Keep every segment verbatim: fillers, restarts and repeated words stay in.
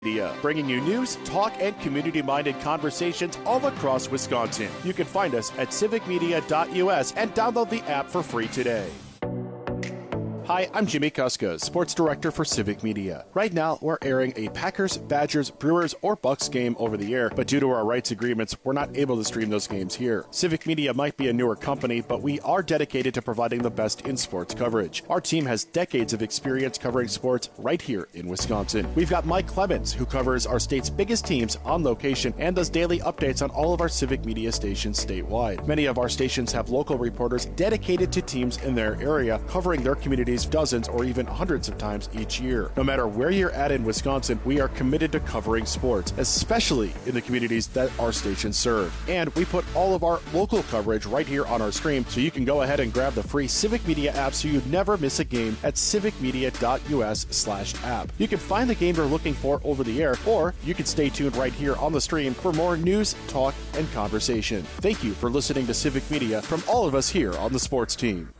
Media, bringing you news, talk, and community-minded conversations all across Wisconsin. You can find us at civic media dot U S and download the app for free today. Hi, I'm Jimmy Kuska, Sports Director for Civic Media. Right now, we're airing a Packers, Badgers, Brewers, or Bucks game over the air, but due to our rights agreements, we're not able to stream those games here. Civic Media might be a newer company, but we are dedicated to providing the best in sports coverage. Our team has decades of experience covering sports right here in Wisconsin. We've got Mike Clemens, who covers our state's biggest teams on location and does daily updates on all of our Civic Media stations statewide. Many of our stations have local reporters dedicated to teams in their area, covering their communities dozens or even hundreds of times each year. No matter where you're at in Wisconsin, we are committed to covering sports, especially in the communities that our stations serve. And we put all of our local coverage right here on our stream, so you can go ahead and grab the free Civic Media app so you never miss a game at civic media dot U S slash app. You can find the game you're looking for over the air, or you can stay tuned right here on the stream for more news, talk, and conversation. Thank you for listening to Civic Media from all of us here on the sports team.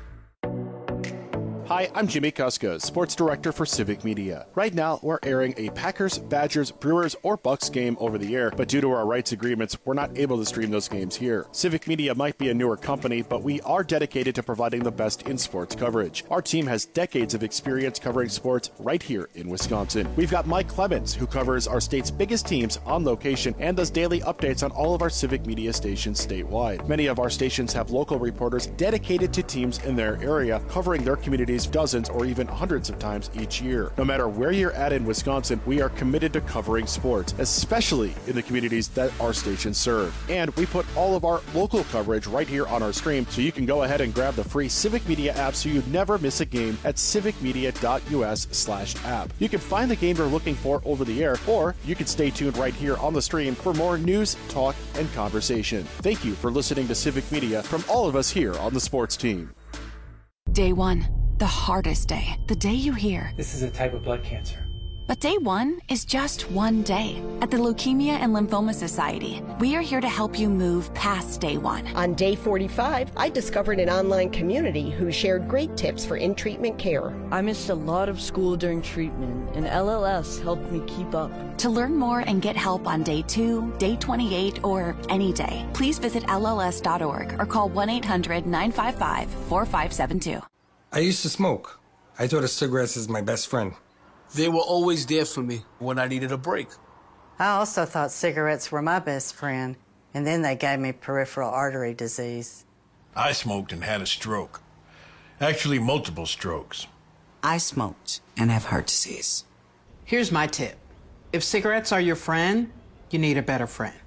Hi, I'm Jimmy Kuska, Sports Director for Civic Media. Right now, we're airing a Packers, Badgers, Brewers, or Bucks game over the air, but due to our rights agreements, we're not able to stream those games here. Civic Media might be a newer company, but we are dedicated to providing the best in sports coverage. Our team has decades of experience covering sports right here in Wisconsin. We've got Mike Clemens, who covers our state's biggest teams on location and does daily updates on all of our Civic Media stations statewide. Many of our stations have local reporters dedicated to teams in their area, covering their communities dozens or even hundreds of times each year. No matter where you're at in Wisconsin, we are committed to covering sports, especially in the communities that our stations serve. And we put all of our local coverage right here on our stream, so you can go ahead and grab the free Civic Media app so you never miss a game at civic media dot U S slash app. You can find the game you're looking for over the air, or you can stay tuned right here on the stream for more news, talk, and conversation. Thank you for listening to Civic Media from all of us here on the sports team. Day one. The hardest day. The day you hear, this is a type of blood cancer. But day one is just one day. At the Leukemia and Lymphoma Society, we are here to help you move past day one. On day forty-five, I discovered an online community who shared great tips for in-treatment care. I missed a lot of school during treatment, and L L S helped me keep up. To learn more and get help on day two, day twenty-eight, or any day, please visit L L S dot org or call one eight hundred nine five five four five seven two. I used to smoke. I thought of cigarettes as my best friend. They were always there for me when I needed a break. I also thought cigarettes were my best friend, and then they gave me peripheral artery disease. I smoked and had a stroke. Actually, multiple strokes. I smoked and have heart disease. Here's my tip. If cigarettes are your friend, you need a better friend.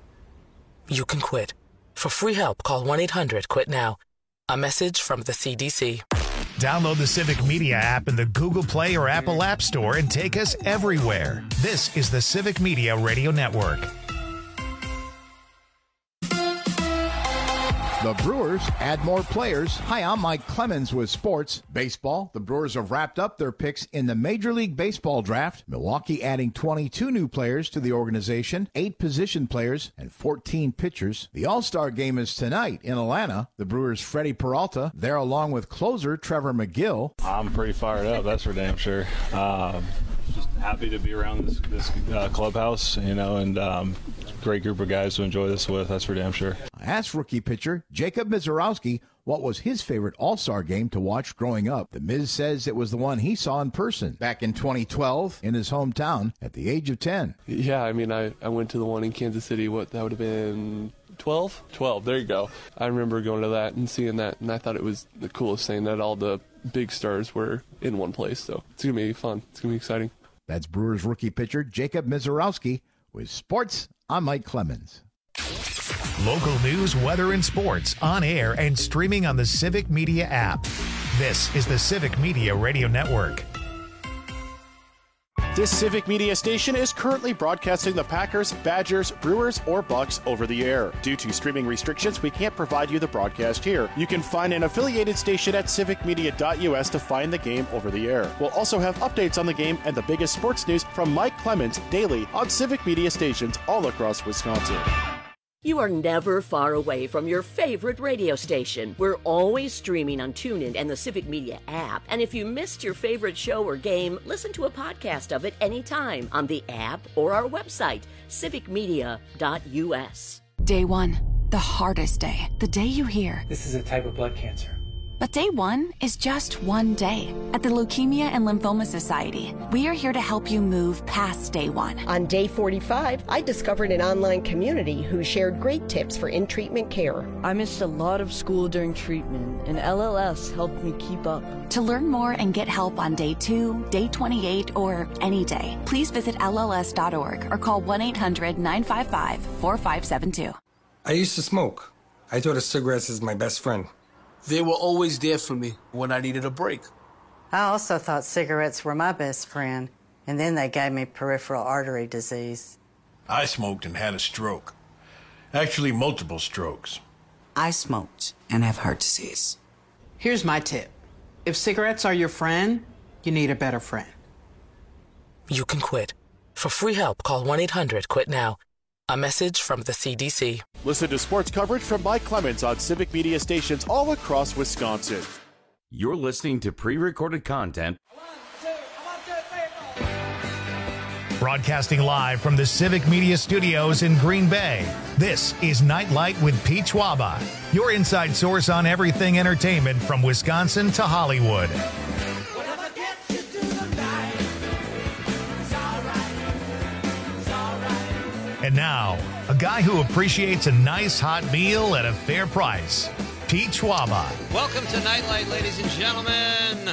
You can quit. For free help, call one eight hundred quit now. A message from the C D C. Download the Civic Media app in the Google Play or Apple App Store and take us everywhere. This is the Civic Media Radio Network. The Brewers add more players. Hi, I'm Mike Clemens with Sports Baseball. The Brewers have wrapped up their picks in the Major League Baseball draft. Milwaukee adding twenty-two new players to the organization, eight position players, and fourteen pitchers. The All-Star game is tonight in Atlanta. The Brewers' Freddie Peralta there along with closer Trevor McGill. I'm pretty fired up, that's for damn sure. Um, just happy to be around this, this uh, clubhouse, you know, and um, great group of guys to enjoy this with, that's for damn sure. I asked rookie pitcher Jacob Mizorowski what was his favorite All-Star game to watch growing up. The Miz says it was the one he saw in person back in twenty twelve in his hometown at the age of ten. Yeah, I mean, I, I went to the one in Kansas City. What, that would have been twelve? twelve, there you go. I remember going to that and seeing that, and I thought it was the coolest thing that all the big stars were in one place. So it's going to be fun. It's going to be exciting. That's Brewers rookie pitcher Jacob Mizorowski. With Sports, I'm Mike Clemens. Local news, weather, and sports on air and streaming on the Civic Media app. This is the Civic Media Radio Network. This Civic Media station is currently broadcasting the Packers, Badgers, Brewers, or Bucks over the air. Due to streaming restrictions, we can't provide you the broadcast here. You can find an affiliated station at civic media dot U S to find the game over the air. We'll also have updates on the game and the biggest sports news from Mike Clemens daily on Civic Media stations all across Wisconsin. You are never far away from your favorite radio station. We're always streaming on TuneIn and the Civic Media app. And if you missed your favorite show or game, listen to a podcast of it anytime on the app or our website, civic media dot u s. Day one, the hardest day. The day you hear, "This is a type of blood cancer." But day one is just one day. At the Leukemia and Lymphoma Society, we are here to help you move past day one. On day forty-five, I discovered an online community who shared great tips for in-treatment care. I missed a lot of school during treatment, and L L S helped me keep up. To learn more and get help on day two, day twenty-eight, or any day, please visit L L S dot org or call one eight hundred nine five five four five seven two. I used to smoke. I thought of cigarettes as my best friend. They were always there for me when I needed a break. I also thought cigarettes were my best friend, and then they gave me peripheral artery disease. I smoked and had a stroke. Actually, multiple strokes. I smoked and have heart disease. Here's my tip. If cigarettes are your friend, you need a better friend. You can quit. For free help, call one eight hundred quit now. A message from the C D C. Listen to sports coverage from Mike Clemens on Civic Media stations all across Wisconsin. You're listening to pre-recorded content. Broadcasting live from the Civic Media Studios in Green Bay, this is Nightlight with Pete Schwaba, your inside source on everything entertainment from Wisconsin to Hollywood. And now, a guy who appreciates a nice hot meal at a fair price, Pete Schwaba. Welcome to Nightlight, ladies and gentlemen.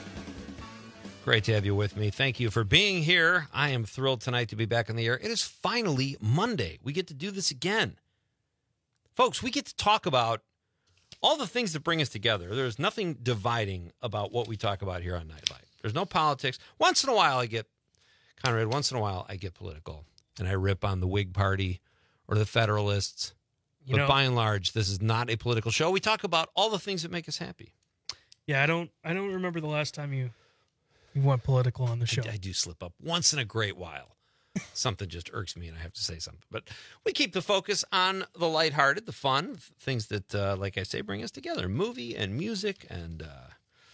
Great to have you with me. Thank you for being here. I am thrilled tonight to be back on the air. It is finally Monday. We get to do this again. Folks, we get to talk about all the things that bring us together. There's nothing dividing about what we talk about here on Nightlight. There's no politics. Once in a while I get, Conrad, once in a while I get political. And I rip on the Whig Party or the Federalists. You but know, by and large, this is not a political show. We talk about all the things that make us happy. Yeah, I don't I don't remember the last time you, you went political on the show. I, I do slip up once in a great while. Something just irks me and I have to say something. But we keep the focus on the lighthearted, the fun, things that, uh, like I say, bring us together. Movie and music and uh,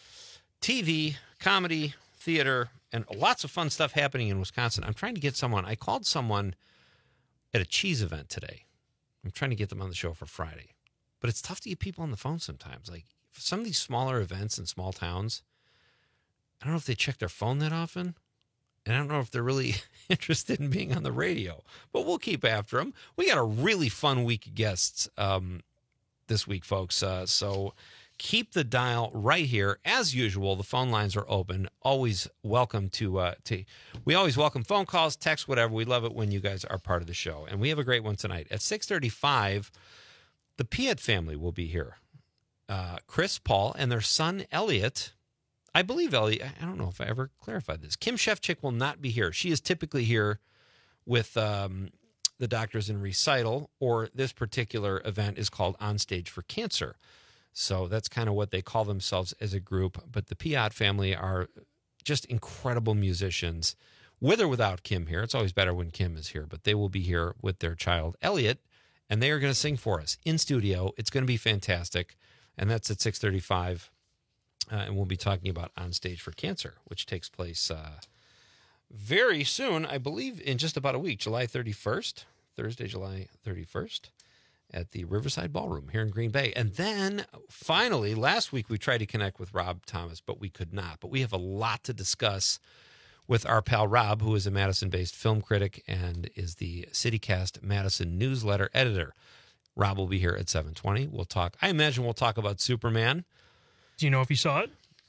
T V, comedy, theater, and lots of fun stuff happening in Wisconsin. I'm trying to get someone. I called someone at a cheese event today. I'm trying to get them on the show for Friday. But it's tough to get people on the phone sometimes. Like for some of these smaller events in small towns, I don't know if they check their phone that often. And I don't know if they're really interested in being on the radio. But we'll keep after them. We got a really fun week of guests um, this week, folks. Uh, so... keep the dial right here. As usual, the phone lines are open. Always welcome to, uh, to, we always welcome phone calls, text, whatever. We love it when you guys are part of the show. And we have a great one tonight. At six thirty-five, the Piet family will be here. Uh, Chris, Paul, and their son, Elliot. I believe Elliot, I don't know if I ever clarified this. Kim Shefchick will not be here. She is typically here with um, the Doctors in Recital, or this particular event is called On Stage for Cancer. So that's kind of what they call themselves as a group. But the Piat family are just incredible musicians, with or without Kim here. It's always better when Kim is here, but they will be here with their child, Elliot, and they are going to sing for us in studio. It's going to be fantastic, and that's at six thirty-five, uh, and we'll be talking about On Stage for Cancer, which takes place uh, very soon, I believe in just about a week, July thirty-first, Thursday, July thirty-first. At the Riverside Ballroom here in Green Bay. And then finally, last week we tried to connect with Rob Thomas, but we could not. But we have a lot to discuss with our pal Rob, who is a Madison-based film critic and is the CityCast Madison newsletter editor. Rob will be here at seven twenty. We'll talk, I imagine we'll talk about Superman. Do you know if he saw it?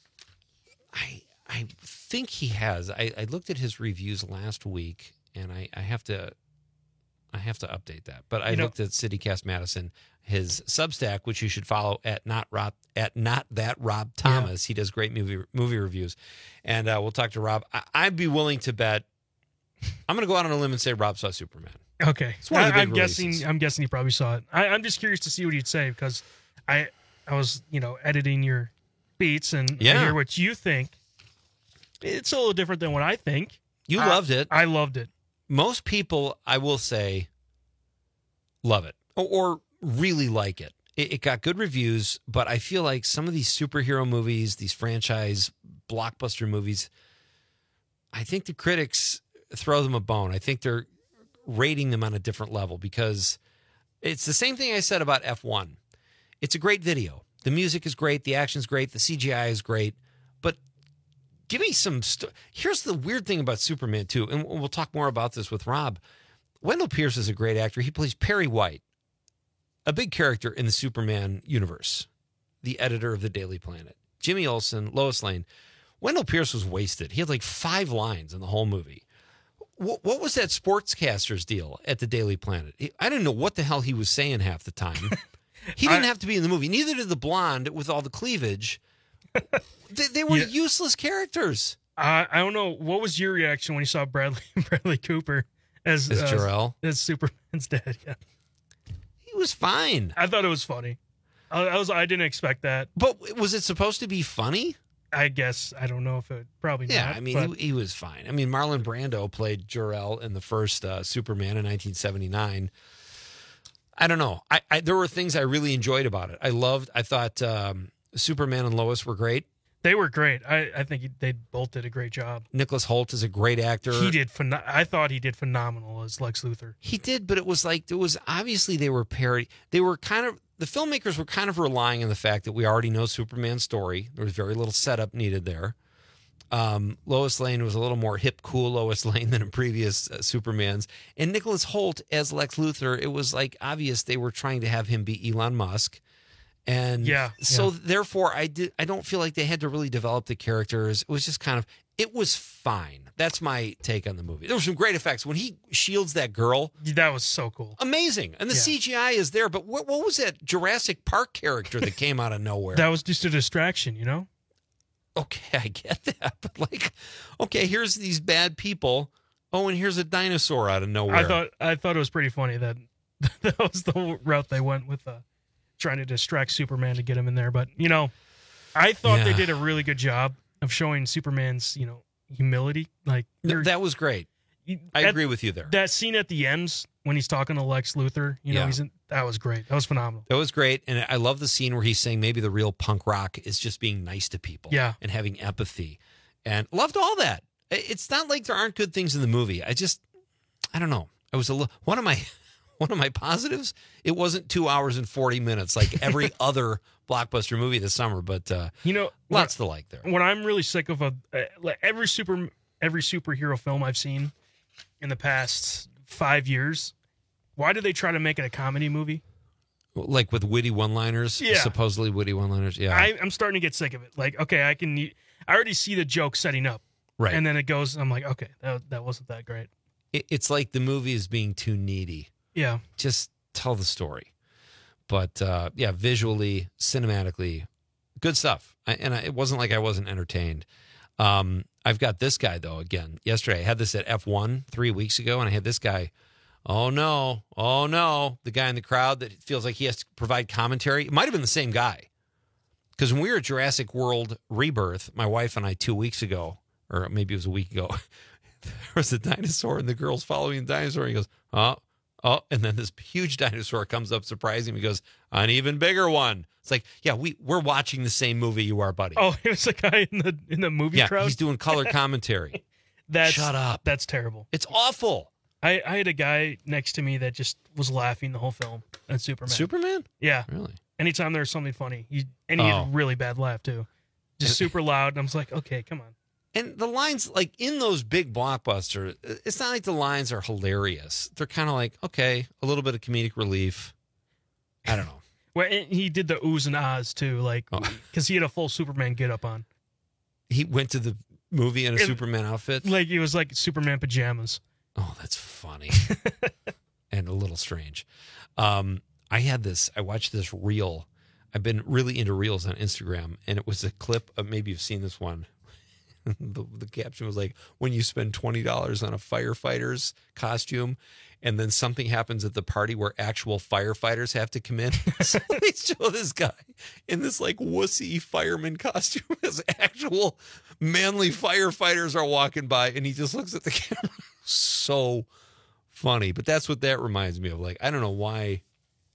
I I think he has. I, I looked at his reviews last week, and I, I have to... I have to update that, but I you know, looked at CityCast Madison, his Substack, which you should follow at not Rob, at not that Rob Thomas. Yeah. He does great movie movie reviews, and uh, we'll talk to Rob. I, I'd be willing to bet. I'm going to go out on a limb and say Rob saw Superman. Okay, it's one of the big I'm releases. guessing. I'm guessing he probably saw it. I, I'm just curious to see what he'd say because I I was you know editing your beats and yeah. I hear what you think. It's a little different than what I think. You I, loved it. I loved it. Most people, I will say, love it. or, or really like it. it. It got good reviews, but I feel like some of these superhero movies, these franchise blockbuster movies, I think the critics throw them a bone. I think they're rating them on a different level because it's the same thing I said about F one. It's a great video. The music is great. The action's great. The C G I is great. But give me some... St- Here's the weird thing about Superman, too, and we'll talk more about this with Rob. Wendell Pierce is a great actor. He plays Perry White, a big character in the Superman universe, the editor of the Daily Planet. Jimmy Olsen, Lois Lane. Wendell Pierce was wasted. He had like five lines in the whole movie. What, what was that sportscaster's deal at the Daily Planet? I didn't know what the hell he was saying half the time. He didn't I, have to be in the movie. Neither did the blonde with all the cleavage. they, they were yeah. useless characters. Uh, I don't know. What was your reaction when you saw Bradley Bradley Cooper as, as Jor-El? As Superman's dad, yeah. He was fine. I thought it was funny. I, I was. I didn't expect that. But was it supposed to be funny? I guess. I don't know if it probably yeah, not. I mean, he, he was fine. I mean, Marlon Brando played Jor-El in the first uh, Superman in nineteen seventy-nine. I don't know. I, I there were things I really enjoyed about it. I loved, I thought um, Superman and Lois were great. They were great. I, I think they both did a great job. Nicholas Hoult is a great actor. He did. Phen- I thought he did phenomenal as Lex Luthor. He did, but it was like, it was obviously they were parody. They were kind of, the filmmakers were kind of relying on the fact that we already know Superman's story. There was very little setup needed there. Um, Lois Lane was a little more hip, cool Lois Lane than in previous uh, Supermans. And Nicholas Hoult as Lex Luthor, it was like obvious they were trying to have him be Elon Musk. And yeah, so yeah. therefore I did, I don't feel like they had to really develop the characters. It was just kind of, it was fine. That's my take on the movie. There were some great effects. When he shields that girl. That was so cool. Amazing. And the yeah. C G I is there. But what, what was that Jurassic Park character that came out of nowhere? That was just a distraction, you know? Okay, I get that, but like, okay, here's these bad people. Oh, and here's a dinosaur out of nowhere. I thought I thought it was pretty funny that that was the route they went with, uh, trying to distract Superman to get him in there. But you know, I thought yeah. they did a really good job of showing Superman's, you know, humility. Like no, that was great. I at, agree with you there. That scene at the end when he's talking to Lex Luthor, you know, yeah. he's in, that was great. That was phenomenal. That was great. And I love the scene where he's saying maybe the real punk rock is just being nice to people yeah. and having empathy. And loved all that. It's not like there aren't good things in the movie. I just, I don't know. I was a little, one of my, one of my positives, it wasn't two hours and forty minutes like every other blockbuster movie this summer, but uh, you know, lots to like there. What I'm really sick of, a, uh, every super, every superhero film I've seen in the past five years, why do they try to make it a comedy movie? Like with witty one-liners, yeah. supposedly witty one-liners. Yeah, I, I'm starting to get sick of it. Like, okay, I can, I already see the joke setting up, right? And then it goes. I'm like, okay, that that wasn't that great. It, it's like the movie is being too needy. Yeah, just tell the story. But uh, yeah, visually, cinematically, good stuff. I, and I, it wasn't like I wasn't entertained. Um, I've got this guy though. Again, yesterday I had this at F one three weeks ago, and I had this guy. Oh no! Oh no! The guy in the crowd that feels like he has to provide commentary. It might have been the same guy, because when we were at Jurassic World Rebirth, my wife and I two weeks ago, or maybe it was a week ago, there was a dinosaur, and the girl's following the dinosaur. And he goes, "Oh, oh!" And then this huge dinosaur comes up, surprising him. He goes, "An even bigger one." It's like, yeah, we we're watching the same movie you are, buddy. Oh, it was a guy in the in the movie yeah, crowd. He's doing color commentary. That's, Shut up. That's terrible. It's awful. I, I had a guy next to me that just was laughing the whole film at Superman. Superman? Yeah. Really? Anytime there was something funny. He, and he oh. had a really bad laugh, too. Just super loud. And I was like, okay, come on. And the lines, like in those big blockbusters, it's not like the lines are hilarious. They're kind of like, okay, a little bit of comedic relief. I don't know. Well, and he did the oohs and ahs, too, like, because oh. he had a full Superman get up on. He went to the movie in a it, Superman outfit? Like, he was like Superman pajamas. Oh, that's funny and a little strange. Um, I had this, I watched this reel. I've been really into reels on Instagram, and it was a clip of, maybe you've seen this one. the, the caption was like, when you spend twenty dollars on a firefighter's costume, and then something happens at the party where actual firefighters have to come in. So they show this guy in this like wussy fireman costume as actual manly firefighters are walking by, and he just looks at the camera. So funny. But that's what that reminds me of. Like, I don't know why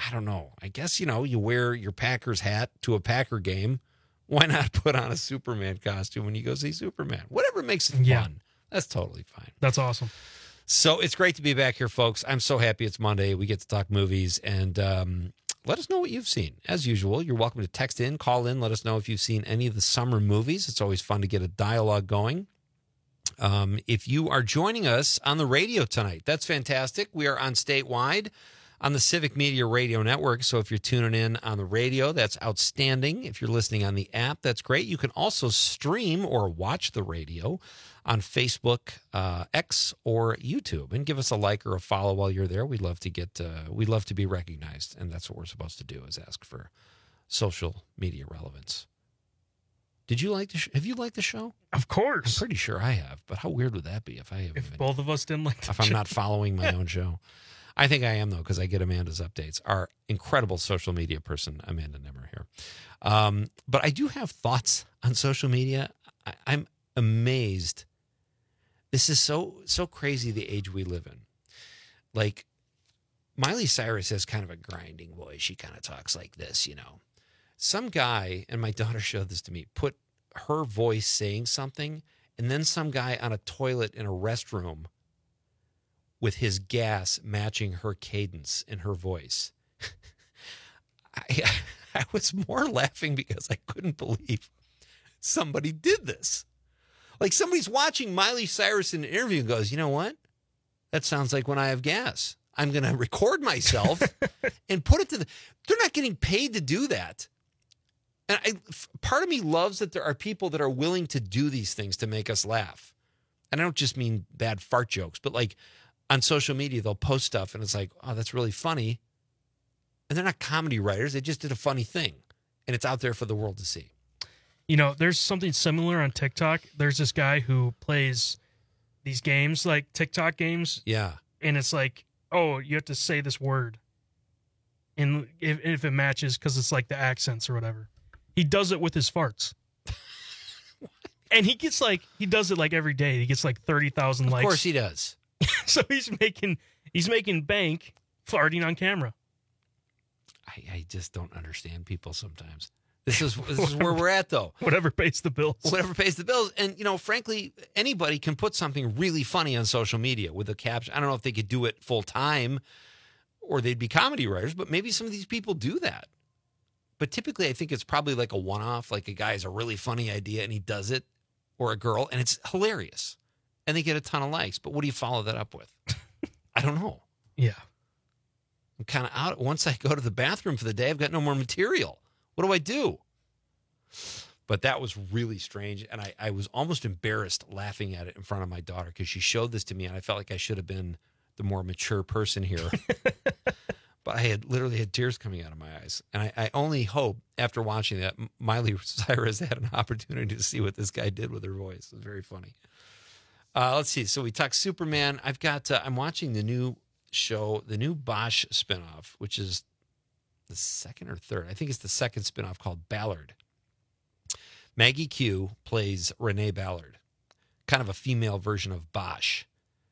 I don't know. I guess, you know, you wear your Packers hat to a Packer game. Why not put on a Superman costume when you go see Superman? Whatever makes it fun. Yeah. That's totally fine. That's awesome. So it's great to be back here, folks. I'm so happy it's Monday. We get to talk movies, and um, let us know what you've seen. As usual, you're welcome to text in, call in, let us know if you've seen any of the summer movies. It's always fun to get a dialogue going. Um, if you are joining us on the radio tonight, that's fantastic. We are on statewide on the Civic Media Radio Network. So if you're tuning in on the radio, that's outstanding. If you're listening on the app, that's great. You can also stream or watch the radio on Facebook, uh, X, or YouTube, and give us a like or a follow while you're there. We'd love to get, uh, we'd love to be recognized, and that's what we're supposed to do, is ask for social media relevance. Did you like the? Sh- have you liked the show? Of course. I'm pretty sure I have, but how weird would that be if I have? If both of us didn't like the if I'm show. not following my own show? I think I am, though, because I get Amanda's updates. Our incredible social media person, Amanda Nimmer, here. Um, but I do have thoughts on social media. I, I'm amazed. This is so so crazy, the age we live in. Like, Miley Cyrus has kind of a grinding voice. She kind of talks like this, you know. Some guy, and my daughter showed this to me, put her voice saying something, and then some guy on a toilet in a restroom with his gas matching her cadence in her voice. I, I was more laughing because I couldn't believe somebody did this. Like, somebody's watching Miley Cyrus in an interview and goes, you know what? That sounds like when I have gas. I'm going to record myself and put it to the... They're not getting paid to do that. And I, part of me loves that there are people that are willing to do these things to make us laugh. And I don't just mean bad fart jokes, but like on social media, they'll post stuff and it's like, oh, that's really funny. And they're not comedy writers. They just did a funny thing. And it's out there for the world to see. You know, there's something similar on TikTok. There's this guy who plays these games, like TikTok games. Yeah. And it's like, oh, you have to say this word. And if, if it matches, because it's like the accents or whatever. He does it with his farts. And he gets like, he does it like every day. He gets like thirty thousand likes. Of course he does. So he's making, he's making bank farting on camera. I, I just don't understand people sometimes. This is this is where we're at, though. Whatever pays the bills. Whatever pays the bills. And, you know, frankly, anybody can put something really funny on social media with a caption. I don't know if they could do it full time or they'd be comedy writers, but maybe some of these people do that. But typically, I think it's probably like a one-off, like a guy has a really funny idea and he does it, or a girl, and it's hilarious. And they get a ton of likes. But what do you follow that up with? I don't know. Yeah. I'm kind of out. Once I go to the bathroom for the day, I've got no more material. What do I do? But that was really strange. And I, I was almost embarrassed laughing at it in front of my daughter because she showed this to me and I felt like I should have been the more mature person here. But I had literally had tears coming out of my eyes. And I, I only hope after watching that, Miley Cyrus had an opportunity to see what this guy did with her voice. It was very funny. Uh, let's see. So we talked Superman. I've got, uh, I'm watching the new show, the new Bosch spinoff, which is the second or third. I think it's the second spinoff, called Ballard. Maggie Q plays Renee Ballard, kind of a female version of Bosch.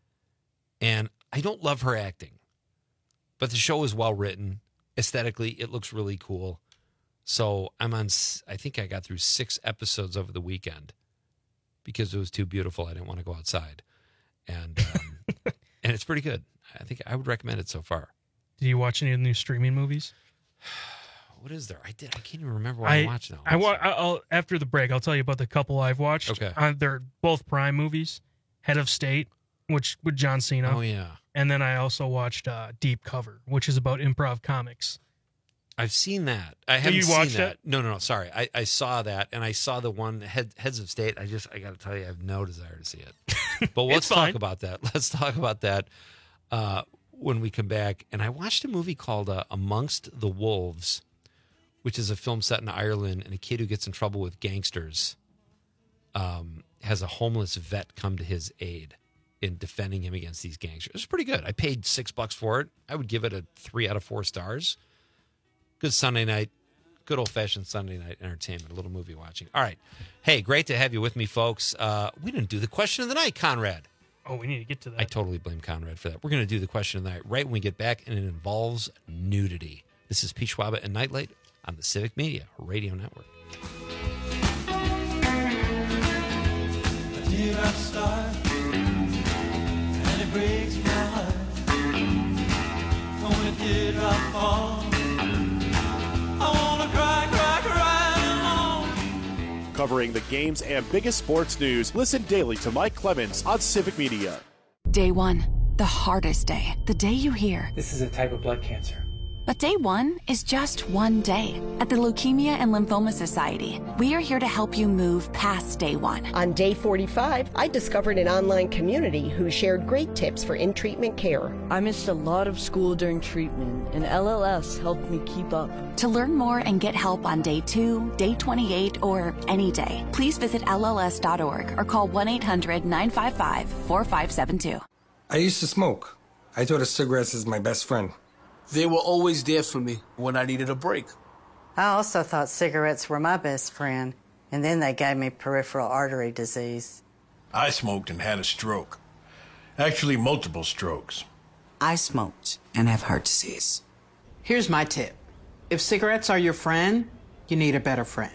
And I don't love her acting, but the show is well written. Aesthetically, it looks really cool. So I'm on, I think I got through six episodes over the weekend because it was too beautiful. I didn't want to go outside. And um, and it's pretty good. I think I would recommend it so far. Did you watch any of the new streaming movies? What is there? I did. I can't even remember what I, I watched now. I wa- I'll, after the break, I'll tell you about the couple I've watched. Okay. Uh, they're both Prime movies. Head of State, which with John Cena. Oh, yeah. And then I also watched uh, Deep Cover, which is about improv comics. I've seen that. I haven't you seen watched that. it? No, no, no. Sorry. I, I saw that, and I saw the one, head, Heads of State. I just, I got to tell you, I have no desire to see it. But let's talk about that. Let's talk about that uh, when we come back. And I watched a movie called uh, Amongst the Wolves, which is a film set in Ireland, and a kid who gets in trouble with gangsters um, has a homeless vet come to his aid in defending him against these gangsters. It's pretty good. I paid six bucks for it. I would give it a three out of four stars. Good Sunday night, good old-fashioned Sunday night entertainment, a little movie watching. All right. Hey, great to have you with me, folks. Uh, we didn't do the question of the night, Conrad. Oh, we need to get to that. I totally blame Conrad for that. We're going to do the question of the night right when we get back, and it involves nudity. This is Pete Schwaba and Nightlight on the Civic Media Radio Network. A teardrop start, and it breaks my heart. When a teardrop falls, I wanna cry, cry, cry alone. Covering the games and biggest sports news, listen daily to Mike Clemens on Civic Media. Day one, the hardest day. The day you hear. This is a type of blood cancer. But day one is just one day. At the Leukemia and Lymphoma Society, we are here to help you move past day one. On day forty-five, I discovered an online community who shared great tips for in-treatment care. I missed a lot of school during treatment, and L L S helped me keep up. To learn more and get help on day two, day twenty-eight, or any day, please visit L L S dot org or call one eight hundred nine five five four five seven two. I used to smoke. I thought of cigarettes as my best friend. They were always there for me when I needed a break. I also thought cigarettes were my best friend, and then they gave me peripheral artery disease. I smoked and had a stroke. Actually, multiple strokes. I smoked and have heart disease. Here's my tip. If cigarettes are your friend, you need a better friend.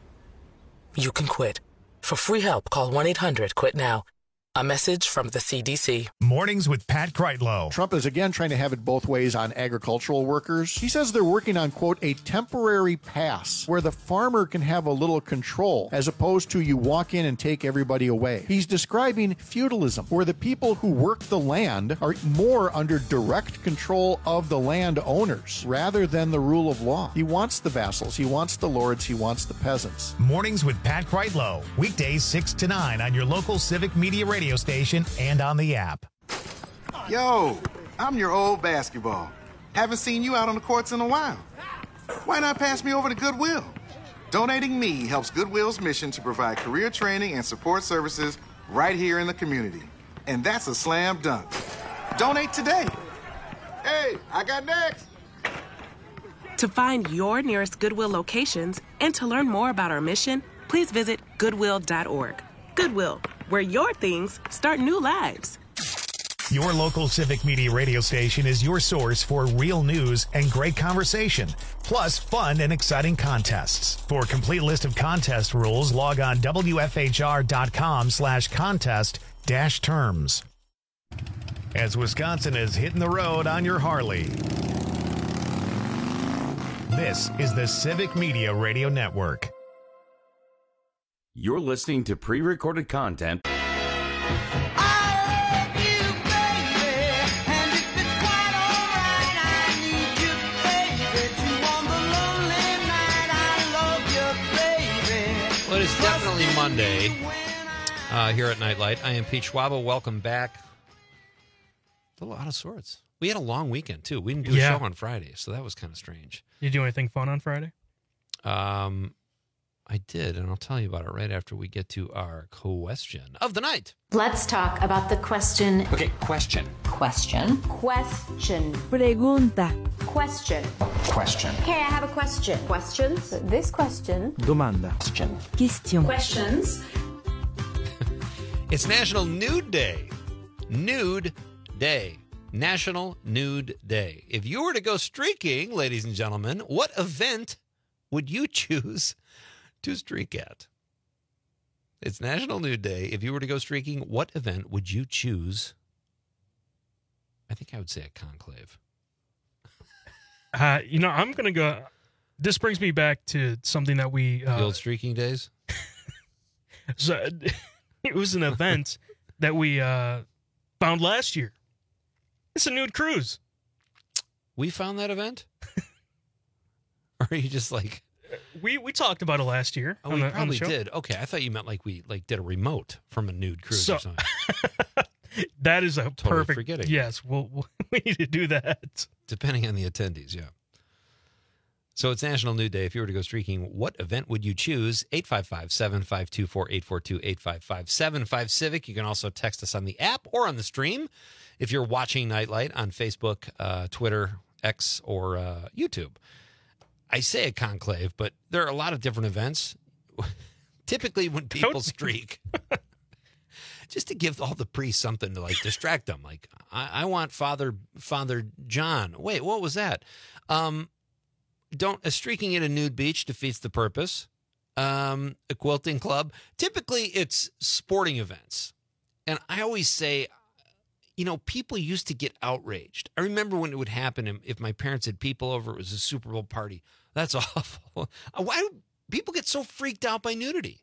You can quit. For free help, call one eight hundred quit now. A message from the C D C. Mornings with Pat Kreitlow. Trump is again trying to have it both ways on agricultural workers. He says they're working on, quote, a temporary pass where the farmer can have a little control as opposed to you walk in and take everybody away. He's describing feudalism, where the people who work the land are more under direct control of the landowners rather than the rule of law. He wants the vassals, he wants the lords, he wants the peasants. Mornings with Pat Kreitlow. Weekdays six to nine on your local Civic Media radio station and on the app. Yo, I'm your old basketball. Haven't seen you out on the courts in a while. Why not pass me over to Goodwill? Donating me helps Goodwill's mission to provide career training and support services right here in the community. And that's a slam dunk. Donate today. Hey, I got next. To find your nearest Goodwill locations and to learn more about our mission, please visit goodwill dot org. Goodwill, where your things start new lives. Your local Civic Media radio station is your source for real news and great conversation, plus fun and exciting contests. For a complete list of contest rules, log on W F H R dot com slash contest dash terms. As Wisconsin is hitting the road on your Harley, this is the Civic Media Radio Network. You're listening to pre-recorded content. Well, it is definitely Monday uh, here at Nightlight. I am Pete Schwaba. Welcome back. A little out of sorts. We had a long weekend, too. We didn't do a Yeah. show on Friday, so that was kind of strange. Did you do anything fun on Friday? Um, I did, and I'll tell you about it right after we get to our question of the night. Let's talk about the question. Okay, question. Question. Question. Pregunta. Question. Question. Okay, I have a question. Questions? This question. Domanda. Question. Question. Questions. It's National Nude Day. Nude Day. National Nude Day. If you were to go streaking, ladies and gentlemen, what event would you choose to streak at? It's National Nude Day. If you were to go streaking, what event would you choose? I think I would say a conclave. Uh, you know, I'm going to go. This brings me back to something that we. Uh, the old streaking days? So, it was an event that we uh, found last year. It's a nude cruise. We found that event? Or are you just like. We we talked about it last year. Oh, on we the, on probably the show. did. Okay, I thought you meant like we like did a remote from a nude cruise So- or something. That is a Totally perfect. forgetting. Yes, we'll, we'll, we need to do that. Depending on the attendees, yeah. So it's National Nude Day. If you were to go streaking, what event would you choose? eight five five, seven five two four, eight four two, eight five five, seven five Civic. You can also text us on the app or on the stream if you're watching Nightlight on Facebook, uh, Twitter, X, or uh, YouTube. I say a conclave, but there are a lot of different events. Typically when people streak, just to give all the priests something to like distract them. Like, I, I want Father Father John. Wait, what was that? Um, don't a streaking at a nude beach defeats the purpose. Um, a quilting club. Typically, it's sporting events. And I always say, you know, people used to get outraged. I remember when it would happen if my parents had people over, it was a Super Bowl party. That's awful. Why do people get so freaked out by nudity?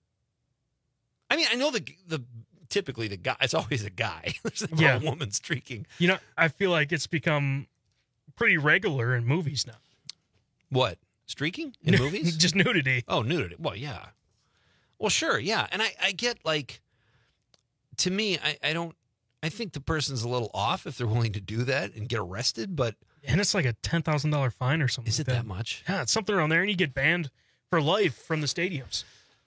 I mean, I know the the typically the guy, it's always a guy. There's never Yeah. a woman streaking. You know, I feel like it's become pretty regular in movies now. What? Streaking in movies? Just nudity. Oh, nudity. Well, yeah. Well, sure, yeah. And I, I get, like, to me, I, I don't, I think the person's a little off if they're willing to do that and get arrested, but. And it's like a ten thousand dollars fine or something. Is it like that much? Yeah, it's something around there, and you get banned for life from the stadiums.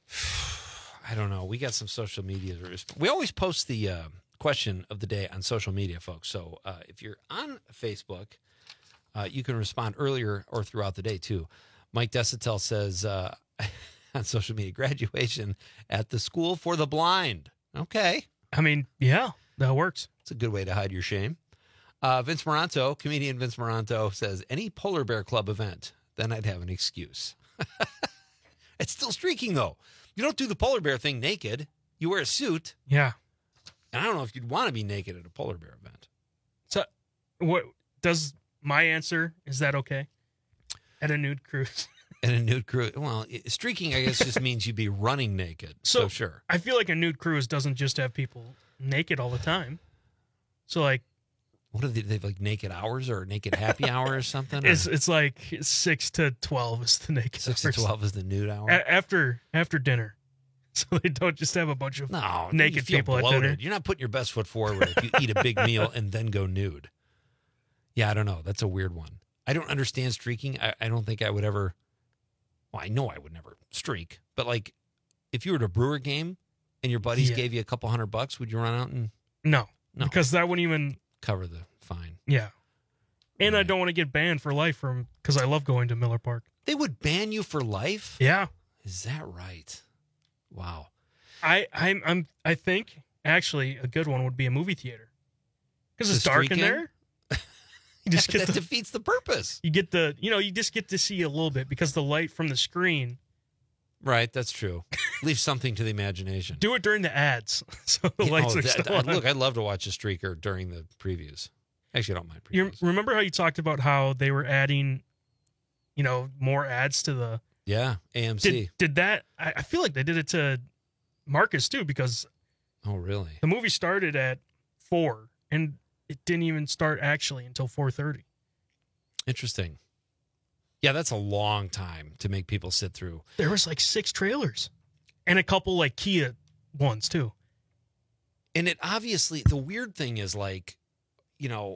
I don't know. We got some social media. We always post the uh, question of the day on social media, folks. So uh, if you're on Facebook, uh, you can respond earlier or throughout the day, too. Mike Desitel says uh, on social media, graduation at the School for the Blind. Okay. I mean, yeah, that works. It's a good way to hide your shame. Uh, Vince Moranto, comedian Vince Moranto, says, any polar bear club event, then I'd have an excuse. It's still streaking, though. You don't do the polar bear thing naked. You wear a suit. Yeah. And I don't know if you'd want to be naked at a polar bear event. So, what does my answer, is that okay? At a nude cruise? At a nude cruise. Well, streaking, I guess, just means you'd be running naked. So, so sure. I feel like a nude cruise doesn't just have people naked all the time. So, like, what do they, they have, like naked hours or naked happy hour or something? It's or? it's like six to twelve is the naked Six hours. to twelve is the nude hour? A- after after dinner. So they don't just have a bunch of no, naked you feel people bloated. at dinner. You're not putting your best foot forward if you eat a big meal and then go nude. Yeah, I don't know. That's a weird one. I don't understand streaking. I, I don't think I would ever. Well, I know I would never streak. But like, if you were at a Brewer game and your buddies Yeah. gave you a couple hundred bucks, would you run out and No, No. because that wouldn't even cover the fine? Yeah, and I don't want to get banned for life from because I love going to Miller Park. They would ban you for life? Yeah, Is that right? Wow. I I'm, I'm I think actually a good one would be a movie theater because To it's dark in streak in? there. You just Yeah, get that the, defeats the purpose. you get the you know you just get to see a little bit because the light from the screen. Right, that's true. Leave something to the imagination. Do it during the ads, so the Yeah, lights oh, are that- still I'd- on. Look, I'd love to watch a streaker during the previews. Actually, I don't mind previews. You remember how you talked about how they were adding, you know, more ads to the Yeah, A M C. Did, did that? I, I feel like they did it to Marcus too because Oh, really? the movie started at four and it didn't even start actually until four thirty. Interesting. Yeah, that's a long time to make people sit through. There was like six trailers and a couple like Kia ones too. And it obviously, the weird thing is like, you know,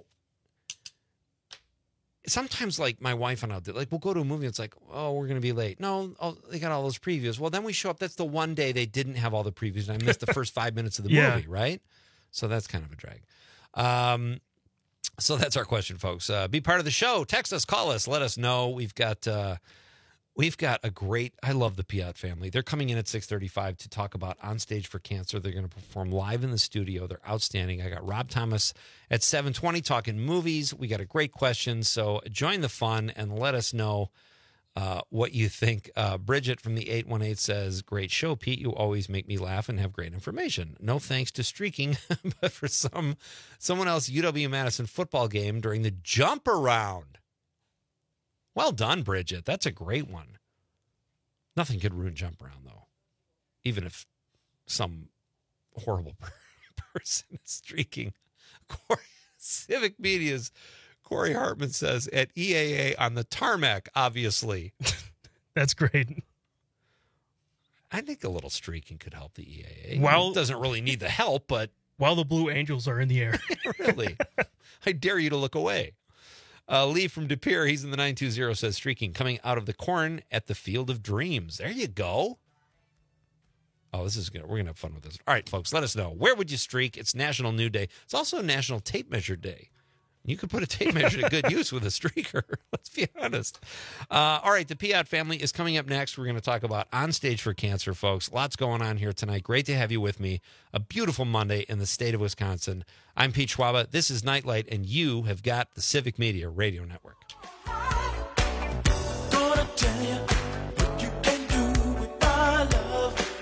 sometimes like my wife and I do, like we'll go to a movie and it's like, oh, we're going to be late. No, oh, they got all those previews. Well, then we show up. That's the one day they didn't have all the previews and I missed the first five minutes of the Yeah. movie, right? So that's kind of a drag. Um, so that's our question, folks. Uh, be part of the show. Text us, call us, let us know. We've got uh, we've got a great. I love the Piat family. They're coming in at six thirty-five to talk about On Stage for Cancer. They're going to perform live in the studio. They're outstanding. I got Rob Thomas at seven twenty talking movies. We got a great question. So join the fun and let us know uh, what you think. Uh, Bridget from the eight one eight says, great show, Pete. You always make me laugh and have great information. No thanks to streaking, but for some someone else, U W-Madison football game during the jump around. Well done, Bridget. That's a great one. Nothing could ruin jump around, though. Even if some horrible person is streaking. Corey, Civic Media's Corey Hartman says, at E A A on the tarmac, obviously. That's great. I think a little streaking could help the E A A. Well- it doesn't really need the help, but While the Blue Angels are in the air. really, I dare you to look away. Uh, Lee from De Pere, he's in the nine two zero, says, streaking, coming out of the corn at the Field of Dreams. There you go. Oh, this is good. We're going to have fun with this. All right, folks, let us know. Where would you streak? It's National Nude Day. It's also National Tape Measure Day. You could put a tape measure to good use with a streaker. Let's be honest. Uh, all right, the Piat family is coming up next. We're going to talk about On Stage for Cancer, folks. Lots going on here tonight. Great to have you with me. A beautiful Monday in the state of Wisconsin. I'm Pete Schwaba. This is Nightlight, and you have got the Civic Media Radio Network. tell you what you can do with my love.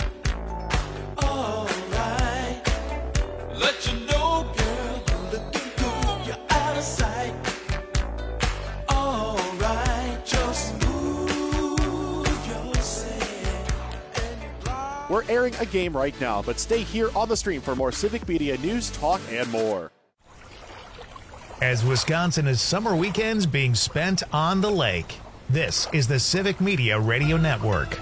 Alright, let you know, girl, you're looking good, you're out of sight. Alright, just move yourself. We're airing a game right now, but stay here on the stream for more Civic Media news, talk, and more. As Wisconsin is summer weekends being spent on the lake, this is the Civic Media Radio Network.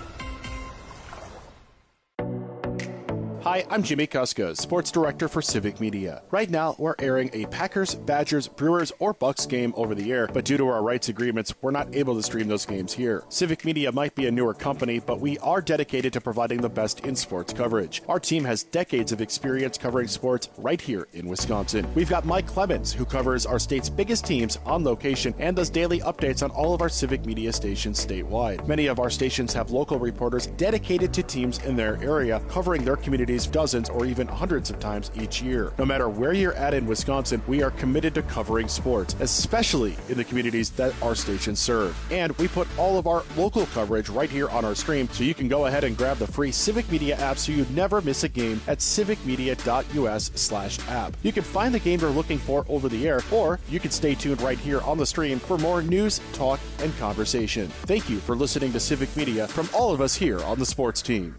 Hi, I'm Jimmy Kuska, Sports Director for Civic Media. Right now, we're airing a Packers, Badgers, Brewers, or Bucks game over the air, but due to our rights agreements, we're not able to stream those games here. Civic Media might be a newer company, but we are dedicated to providing the best in sports coverage. Our team has decades of experience covering sports right here in Wisconsin. We've got Mike Clemens, who covers our state's biggest teams on location and does daily updates on all of our Civic Media stations statewide. Many of our stations have local reporters dedicated to teams in their area, covering their communities dozens or even hundreds of times each year. No matter where you're at in Wisconsin, we are committed to covering sports, especially in the communities that our stations serve. And we put all of our local coverage right here on our stream, so you can go ahead and grab the free Civic Media app so you never miss a game at civicmedia.us slash app. You can find the game you're looking for over the air, or you can stay tuned right here on the stream for more news, talk, and conversation. Thank you for listening to Civic Media from all of us here on the sports team.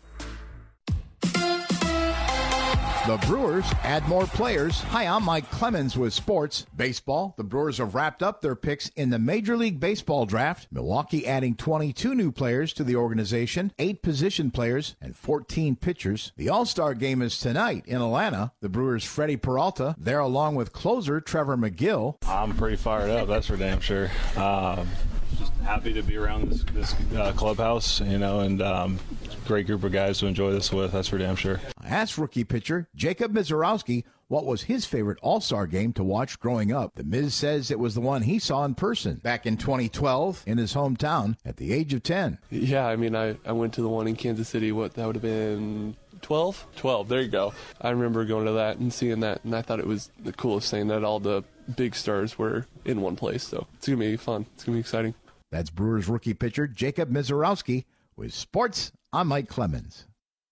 The Brewers add more players. Hi, I'm Mike Clemens with sports. Baseball, the Brewers have wrapped up their picks in the Major League Baseball draft. Milwaukee adding twenty-two new players to the organization, eight position players, and fourteen pitchers. The All-Star game is tonight in Atlanta. The Brewers' Freddie Peralta there along with closer Trevor McGill. I'm pretty fired up, that's for damn sure. Um, just happy to be around this, this uh, clubhouse, you know, and um, great group of guys to enjoy this with, that's for damn sure. I asked rookie pitcher Jacob Mizorowski what was his favorite All-Star game to watch growing up. The Miz says it was the one he saw in person back in twenty twelve in his hometown at the age of ten. Yeah, I mean, I, I went to the one in Kansas City. What, that would have been twelve? twelve, there you go. I remember going to that and seeing that, and I thought it was the coolest thing that all the big stars were in one place. So it's going to be fun. It's going to be exciting. That's Brewers rookie pitcher Jacob Mizorowski with sports. I'm Mike Clemens.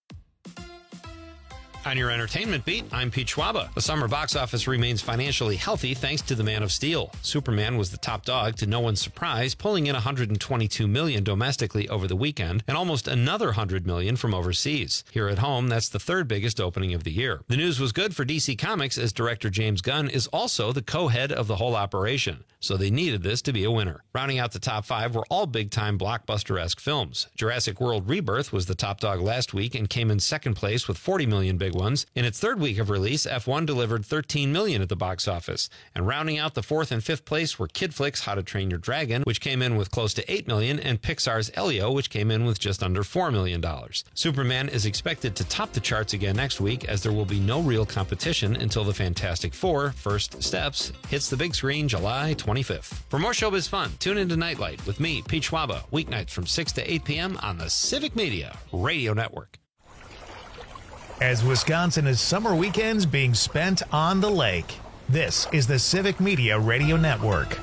On your entertainment beat, I'm Pete Schwaba. The summer box office remains financially healthy thanks to The Man of Steel. Superman was the top dog to no one's surprise, pulling in one hundred twenty-two million dollars domestically over the weekend and almost another one hundred million dollars from overseas. Here at home, that's the third biggest opening of the year. The news was good for D C Comics as director James Gunn is also the co-head of the whole operation, so they needed this to be a winner. Rounding out the top five were all big-time blockbuster-esque films. Jurassic World Rebirth was the top dog last week and came in second place with forty million dollars big ones. In its third week of release, F one delivered thirteen million dollars at the box office. And rounding out the fourth and fifth place were Kid Flick's How to Train Your Dragon, which came in with close to eight million dollars, and Pixar's Elio, which came in with just under four million dollars. Superman is expected to top the charts again next week, as there will be no real competition until the Fantastic Four, First Steps, hits the big screen July twenty-fifth. For more showbiz fun, tune into Nightlight with me, Pete Schwaba, weeknights from six to eight p.m. on the Civic Media Radio Network. As Wisconsin is summer weekends being spent on the lake, this is the Civic Media Radio Network.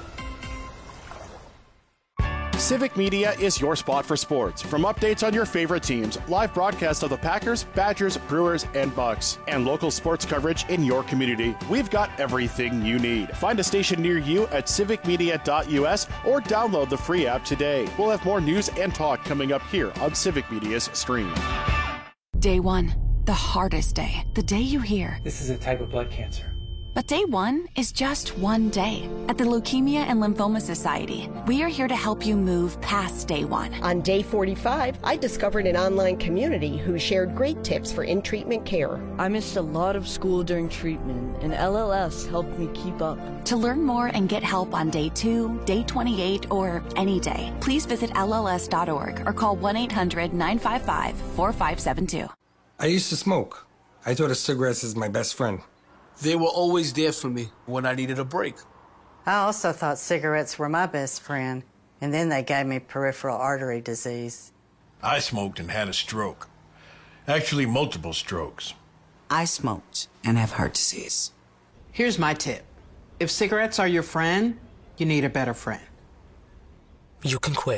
Civic Media is your spot for sports. From updates on your favorite teams, live broadcasts of the Packers, Badgers, Brewers, and Bucks, and local sports coverage in your community, we've got everything you need. Find a station near you at civicmedia.us or download the free app today. We'll have more news and talk coming up here on Civic Media's stream. Day one, the hardest day. The day you hear, "This is a type of blood cancer." But day one is just one day. At the Leukemia and Lymphoma Society, we are here to help you move past day one. On day forty-five, I discovered an online community who shared great tips for in-treatment care. I missed a lot of school during treatment, and L L S helped me keep up. To learn more and get help on day two, day twenty-eight, or any day, please visit L L S dot org or call one eight hundred nine five five four five seven two. I used to smoke. I thought of cigarettes as my best friend. They were always there for me when I needed a break. I also thought cigarettes were my best friend, and then they gave me peripheral artery disease. I smoked and had a stroke. Actually, multiple strokes. I smoked and have heart disease. Here's my tip. If cigarettes are your friend, you need a better friend. You can quit.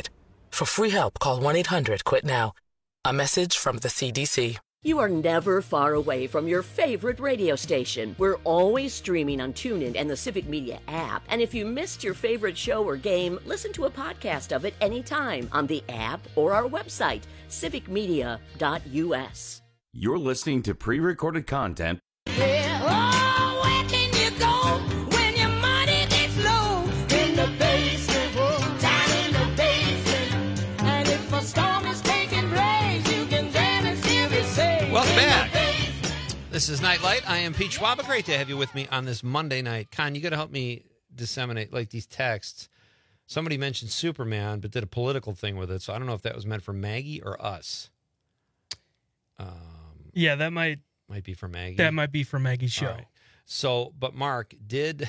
For free help, call one eight hundred quit now. A message from the C D C. You are never far away from your favorite radio station. We're always streaming on TuneIn and the Civic Media app. And if you missed your favorite show or game, listen to a podcast of it anytime on the app or our website, civic media dot u s. You're listening to pre-recorded content. Yeah. Oh, where can you go when your money gets low? In the basement, down in the basement. And if a storm is taking place, you can jam and still be safe. Welcome back. This is Nightlight. I am Pete Schwaba. Great to have you with me on this Monday night. Con, you got to help me disseminate like these texts. Somebody mentioned Superman, but did a political thing with it, so I don't know if that was meant for Maggie or us. Um, Yeah, that might might be for Maggie. that might be for Maggie's show. All right. So, but Mark did.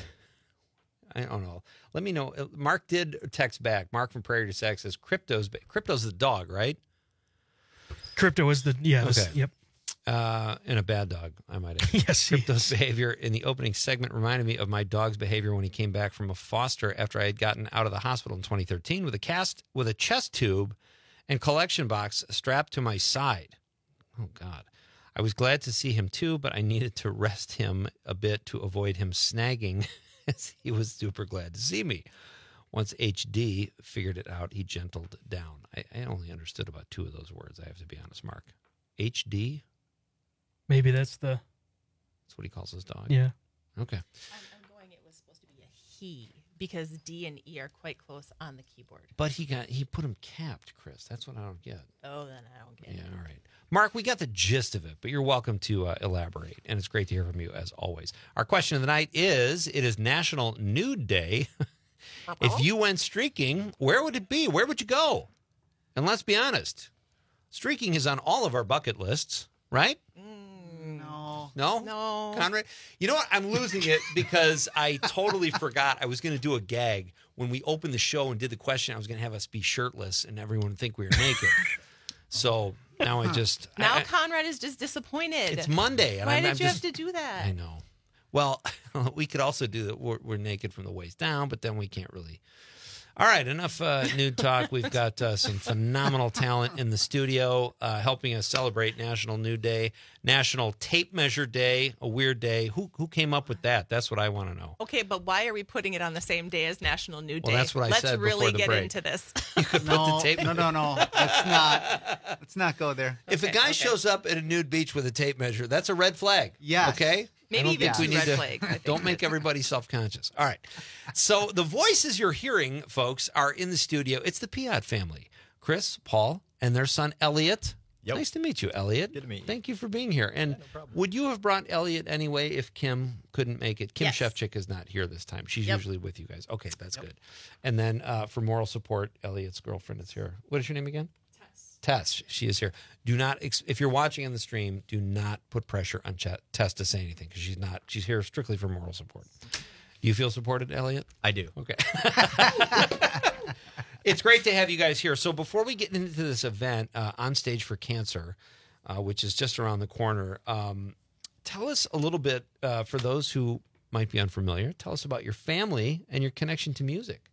I don't know. Let me know. Mark did text back. Mark from Prairie to Sax says, "Crypto's Crypto's the dog, right?" Crypto is the yeah. Okay. Yep. Uh, and a bad dog, I might add. Yes, he Crypto's behavior in the opening segment reminded me of my dog's behavior when he came back from a foster after I had gotten out of the hospital in twenty thirteen with a cast with a chest tube and collection box strapped to my side. Oh God. I was glad to see him too, but I needed to rest him a bit to avoid him snagging as he was super glad to see me. Once H D figured it out, he gentled down. I, I only understood about two of those words, I have to be honest, Mark. H D? Maybe that's the. That's what he calls his dog. Yeah. Okay. I'm, I'm going. It was supposed to be a he because D and E are quite close on the keyboard. But he got he put him capped, Chris. That's what I don't get. Oh, then I don't get it. Yeah, all right. Mark, we got the gist of it, but you're welcome to uh, elaborate, and it's great to hear from you as always. Our question of the night is: it is National Nude Day. If you went streaking, where would it be? Where would you go? And let's be honest, streaking is on all of our bucket lists, right? No. No? No. Conrad? You know what? I'm losing it because I totally forgot I was going to do a gag. When we opened the show and did the question, I was going to have us be shirtless and everyone would think we were naked. So now I just... Now I, Conrad is just disappointed. It's Monday. And Why I'm, did I'm you just, have to do that? I know. Well, we could also do that. We're, we're naked from the waist down, but then we can't really... All right, enough uh, nude talk. We've got uh, some phenomenal talent in the studio uh, helping us celebrate National Nude Day, National Tape Measure Day, a weird day. Who who came up with that? That's what I want to know. Okay, but why are we putting it on the same day as National Nude Day? Well, that's what I Let's said really before the get break. into this. You could No, put the tape no, no, no. Let's not. Let's not go there. If a guy shows up at a nude beach with a tape measure, that's a red flag. Yes. Okay? Maybe I don't even think we two need red to, flags, I think. Don't make everybody self-conscious. All right. So the voices you're hearing, folks, are in the studio. It's the Piat family. Chris, Paul, and their son, Elliot. Yep. Nice to meet you, Elliot. Good to meet you. Thank you for being here. And would you have brought Elliot anyway if Kim couldn't make it? Kim Yes. Shevchik is not here this time. She's Yep. usually with you guys. Okay, that's good. And then uh, for moral support, Elliot's girlfriend is here. What is your name again? Tess, she is here. Do not, ex- if you're watching on the stream, do not put pressure on Ch- Tess to say anything because she's not. She's here strictly for moral support. Do you feel supported, Elliot? I do. Okay. It's great to have you guys here. So before we get into this event, uh, On Stage for Cancer, uh, which is just around the corner, um, tell us a little bit, uh, for those who might be unfamiliar, tell us about your family and your connection to music.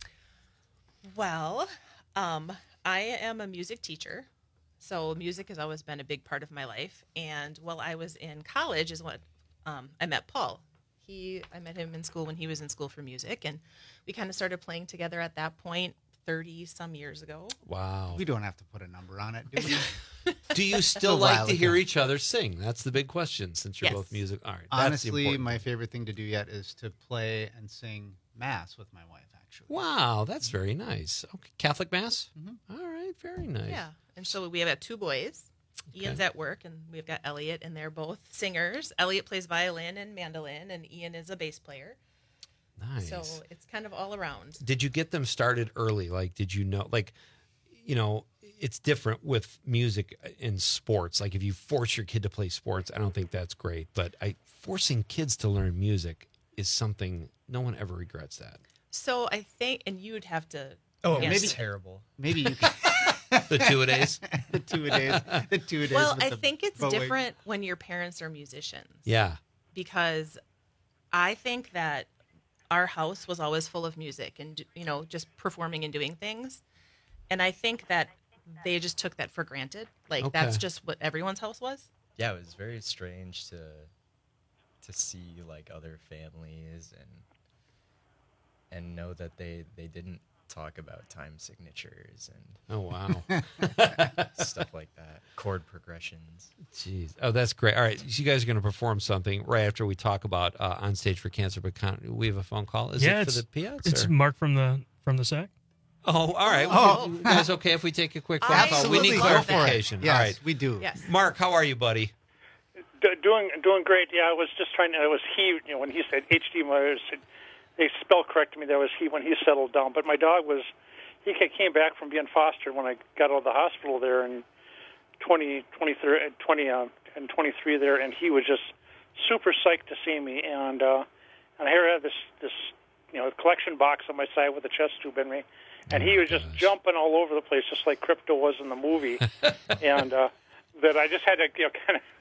Well, um, I am a music teacher, so music has always been a big part of my life. And while I was in college is when um, I met Paul. He, I met him in school when he was in school for music, and we kind of started playing together at that point, thirty some years ago. Wow. We don't have to put a number on it, do we? Do you still A like while to hear ago. each other sing? That's the big question since you're Yes. both music. All right. that's the Honestly, important my part. favorite thing to do yet is to play and sing mass with my wife, actually. Wow, that's very nice. Okay. Catholic Mass? Mhm. All right, very nice. Yeah, and so we have two boys. Ian's at work, and we've got Elliot, and they're both singers. Elliot plays violin and mandolin, and Ian is a bass player. Nice. So it's kind of all around. Did you get them started early? Like, did you know, like, you know, it's different with music in sports. Like, if you force your kid to play sports, I don't think that's great. But I forcing kids to learn music is something no one ever regrets that. So I think, and you would have to. Oh, answer. maybe terrible. Maybe you can. The two-a-days? the two-a-days. The two-a-days. Well, with I the think it's bow wig. different when your parents are musicians. Yeah. Because I think that our house was always full of music and, you know, just performing and doing things. And I think that they just took that for granted. Like, Okay. that's just what everyone's house was. Yeah, it was very strange to to see like other families and and know that they they didn't talk about time signatures and Oh, wow. stuff like that, chord progressions. Jeez. Oh, that's great. All right. So you guys are going to perform something right after we talk about uh, On Stage for Cancer, but can we have a phone call? Is yeah, it for it's, the Piats? it's or- Mark from the from the S A C. Oh, all right. Oh. You guys okay if we take a quick phone call? We Absolutely. need Go for it. clarification. Yes, all right. we do. Yes. Mark, how are you, buddy? D- doing doing great. Yeah, I was just trying to. I was he. You know, when he said H D, Myers, they spell corrected me. That was he when he settled down. But my dog was. He came back from being fostered when I got out of the hospital there in twenty, twenty, twenty uh, and twenty-three there, and he was just super psyched to see me. And uh, and here I had this this you know collection box on my side with a chest tube in me, and he was just jumping all over the place, just like Crypto was in the movie. and uh, that I just had to you know kind of.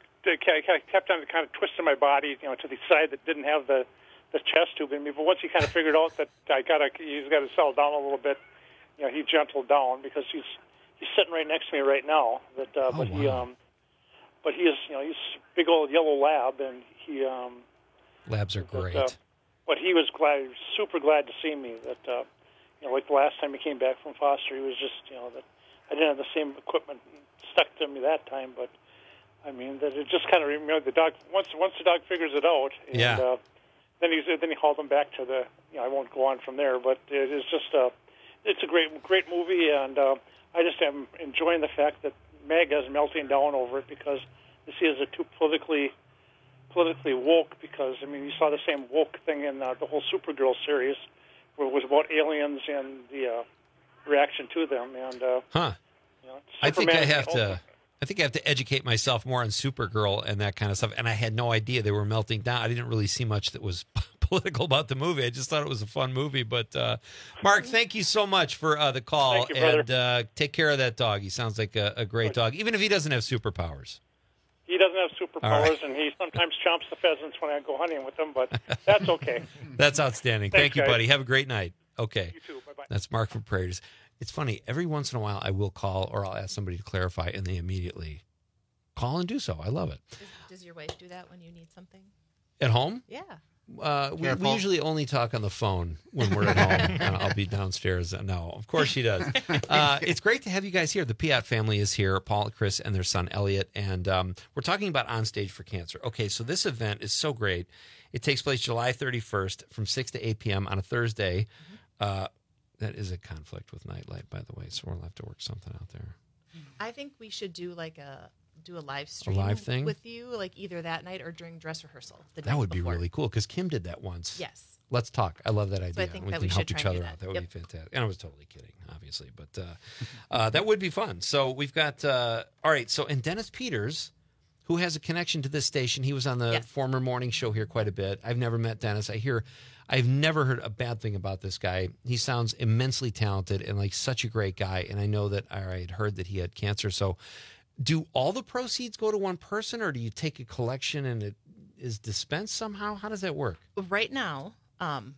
I kept on kind of twisting my body, you know, to the side that didn't have the, the chest tube in me. But once he kind of figured out that I got to, he's got to settle down a little bit, you know, he gentled down because he's he's sitting right next to me right now. That, uh, Oh, but he, wow. um, but he is, you know, he's a big old yellow lab, and he, um, Labs are but, great. uh, but he was glad, he was super glad to see me. That, uh, you know, like the last time he came back from foster, he was just, you know, that I didn't have the same equipment stuck to me that time, but. I mean, that it just kind of you know the dog once once the dog figures it out, and Yeah. uh, then he's then he hauled them back to the. You know, I won't go on from there, but it is just uh, it's a great great movie, and uh, I just am enjoying the fact that MAGA is melting down over it because this is a too politically politically woke. Because I mean, you saw the same woke thing in uh, the whole Supergirl series, where it was about aliens and the uh, reaction to them, and uh, Huh. you know, I think I Superman- have to. I think I have to educate myself more on Supergirl and that kind of stuff. And I had no idea they were melting down. I didn't really see much that was political about the movie. I just thought it was a fun movie. But uh, Mark, thank you so much for uh, the call. Thank you, brother. and uh, take care of that dog. He sounds like a, a great dog, even if he doesn't have superpowers. He doesn't have superpowers, All right. and he sometimes chomps the pheasants when I go hunting with him, but that's okay. That's outstanding. Thanks, Thank you, guys. buddy. Have a great night. Okay. You too. Bye-bye. That's Mark from Prairie. It's funny. Every once in a while, I will call or I'll ask somebody to clarify, and they immediately call and do so. I love it. Does, does your wife do that when you need something? At home? Yeah. Uh, we, we Careful. usually only talk on the phone when we're at home. and I'll be downstairs. No, of course she does. Uh, it's great to have you guys here. The Piat family is here, Paul, Chris, and their son, Elliot. And um, we're talking about On Stage for Cancer. Okay, so this event is so great. It takes place July thirty-first from six to eight p.m. on a Thursday. Uh, that is a conflict with nightlight, by the way, so we'll have to work something out there. I think we should do like a do a live stream live thing? with you, like either that night or during dress rehearsal. The That night would be before. really cool because Kim did that once. Yes. Let's talk. I love that idea. I think we that can we help should each try and other do out. that. That would Yep. be fantastic. And I was totally kidding, obviously, but uh, uh, that would be fun. So we've got, uh, all right. So, and Dennis Peters, who has a connection to this station, he was on the Yes. former morning show here quite a bit. I've never met Dennis. I hear, I've never heard a bad thing about this guy. He sounds immensely talented and like such a great guy. And I know that I had heard that he had cancer. So, do all the proceeds go to one person, or do you take a collection and it is dispensed somehow? How does that work? Right now, um,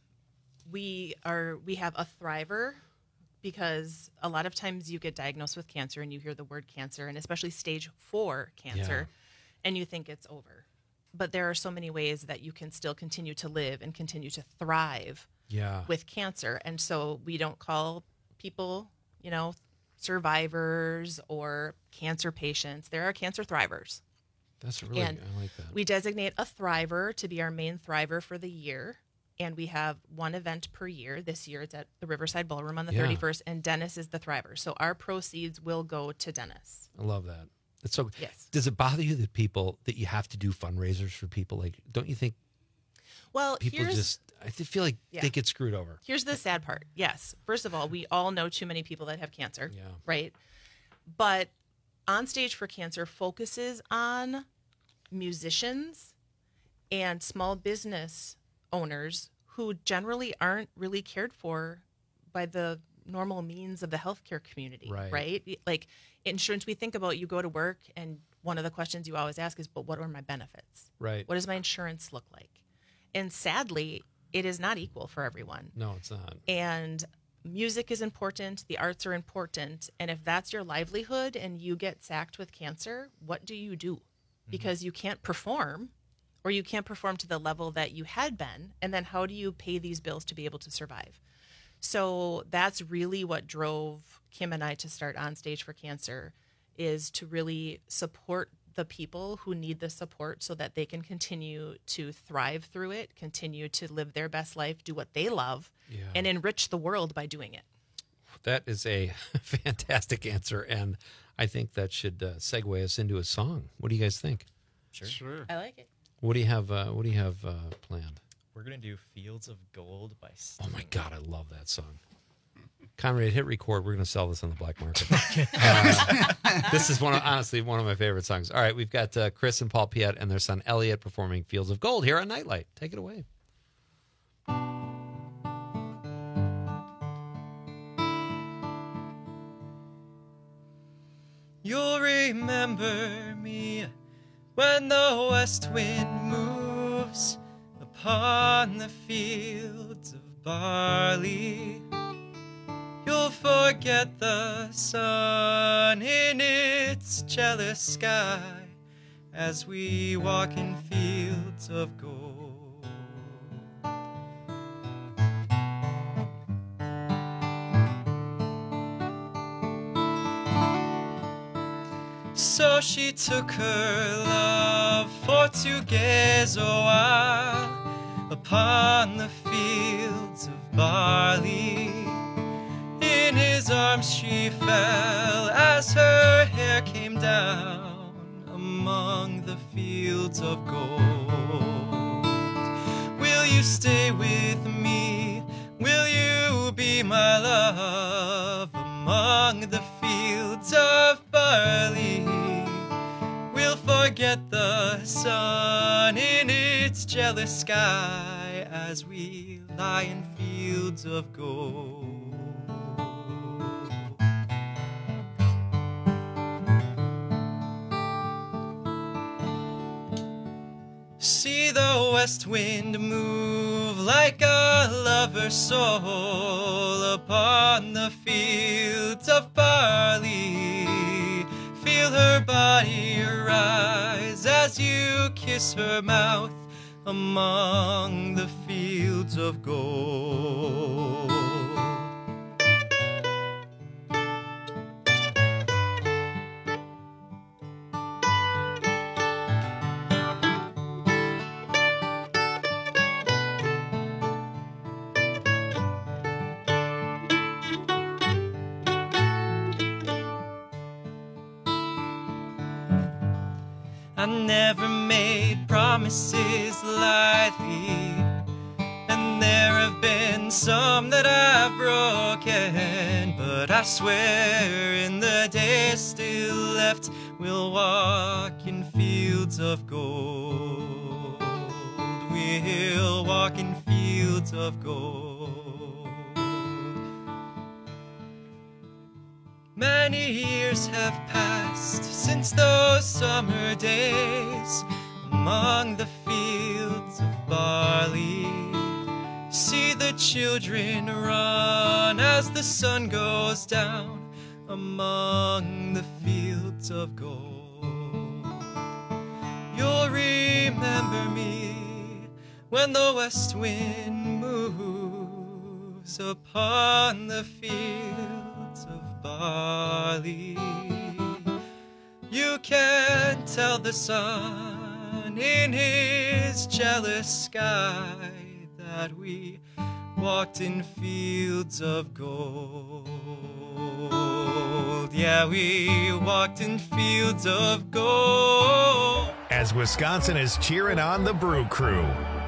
we are we have a thriver because a lot of times you get diagnosed with cancer and you hear the word cancer, and especially stage four cancer, and you think it's over. But there are so many ways that you can still continue to live and continue to thrive Yeah. with cancer. And so we don't call people, you know, survivors or cancer patients. There are cancer thrivers. That's really, And I like that. we designate a thriver to be our main thriver for the year. And we have one event per year. This year it's at the Riverside Ballroom on the Yeah. thirty-first, and Dennis is the thriver. So our proceeds will go to Dennis. I love that. It's so. Yes. Does it bother you that people that you have to do fundraisers for people? Like, don't you think Well, people here's, just? I th- feel like Yeah. they get screwed over. Here's the sad part. Yes. First of all, we all know too many people that have cancer. Yeah. Right. But On Stage for Cancer focuses on musicians and small business owners who generally aren't really cared for by the normal means of the healthcare community. Right. Right. Like insurance, we think about you go to work and one of the questions you always ask is, but what are my benefits? Right. What does my insurance look like? And sadly, it is not equal for everyone. No, it's not. And music is important, the arts are important, and if that's your livelihood and you get sacked with cancer, what do you do? Because you can't perform, or you can't perform to the level that you had been, and then how do you pay these bills to be able to survive? So that's really what drove Kim and I to start On Stage for Cancer, is to really support the people who need the support so that they can continue to thrive through it, continue to live their best life, do what they love, Yeah. and enrich the world by doing it. That is a fantastic answer, and I think that should uh, segue us into a song. What do you guys think? Sure. Sure. I like it. What do you have? Uh, what do you have uh, planned? We're gonna do "Fields of Gold" by Sting. Oh my God, I love that song. Conrad, hit record. We're going to sell this on the black market. uh, this is one of, honestly one of my favorite songs. All right, we've got uh, Chris and Paul Piet and their son Elliot performing "Fields of Gold" here on Nightlight. Take it away. You'll remember me when the west wind moves upon the fields of barley. You'll forget the sun in its jealous sky as we walk in fields of gold. So she took her love for to gaze a while upon the fields of barley. In his arms she fell as her hair came down among the fields of gold. Will you stay with me? Will you be my love among the fields of barley? We'll forget the sun in its jealous sky as we lie in fields of gold. See the west wind move like a lover's soul upon the fields of barley. Feel her body rise as you kiss her mouth among the fields of gold. I never made promises lightly, and there have been some that I've broken, but I swear in the days still left we'll walk in fields of gold. We'll walk in fields of gold. Many years have passed since those summer days among the fields of barley. See the children run as the sun goes down among the fields of gold. You'll remember me when the west wind moves upon the fields of barley. You can tell the sun in his jealous sky that we walked in fields of gold. Yeah, we walked in fields of gold. As Wisconsin is cheering on the Brew Crew.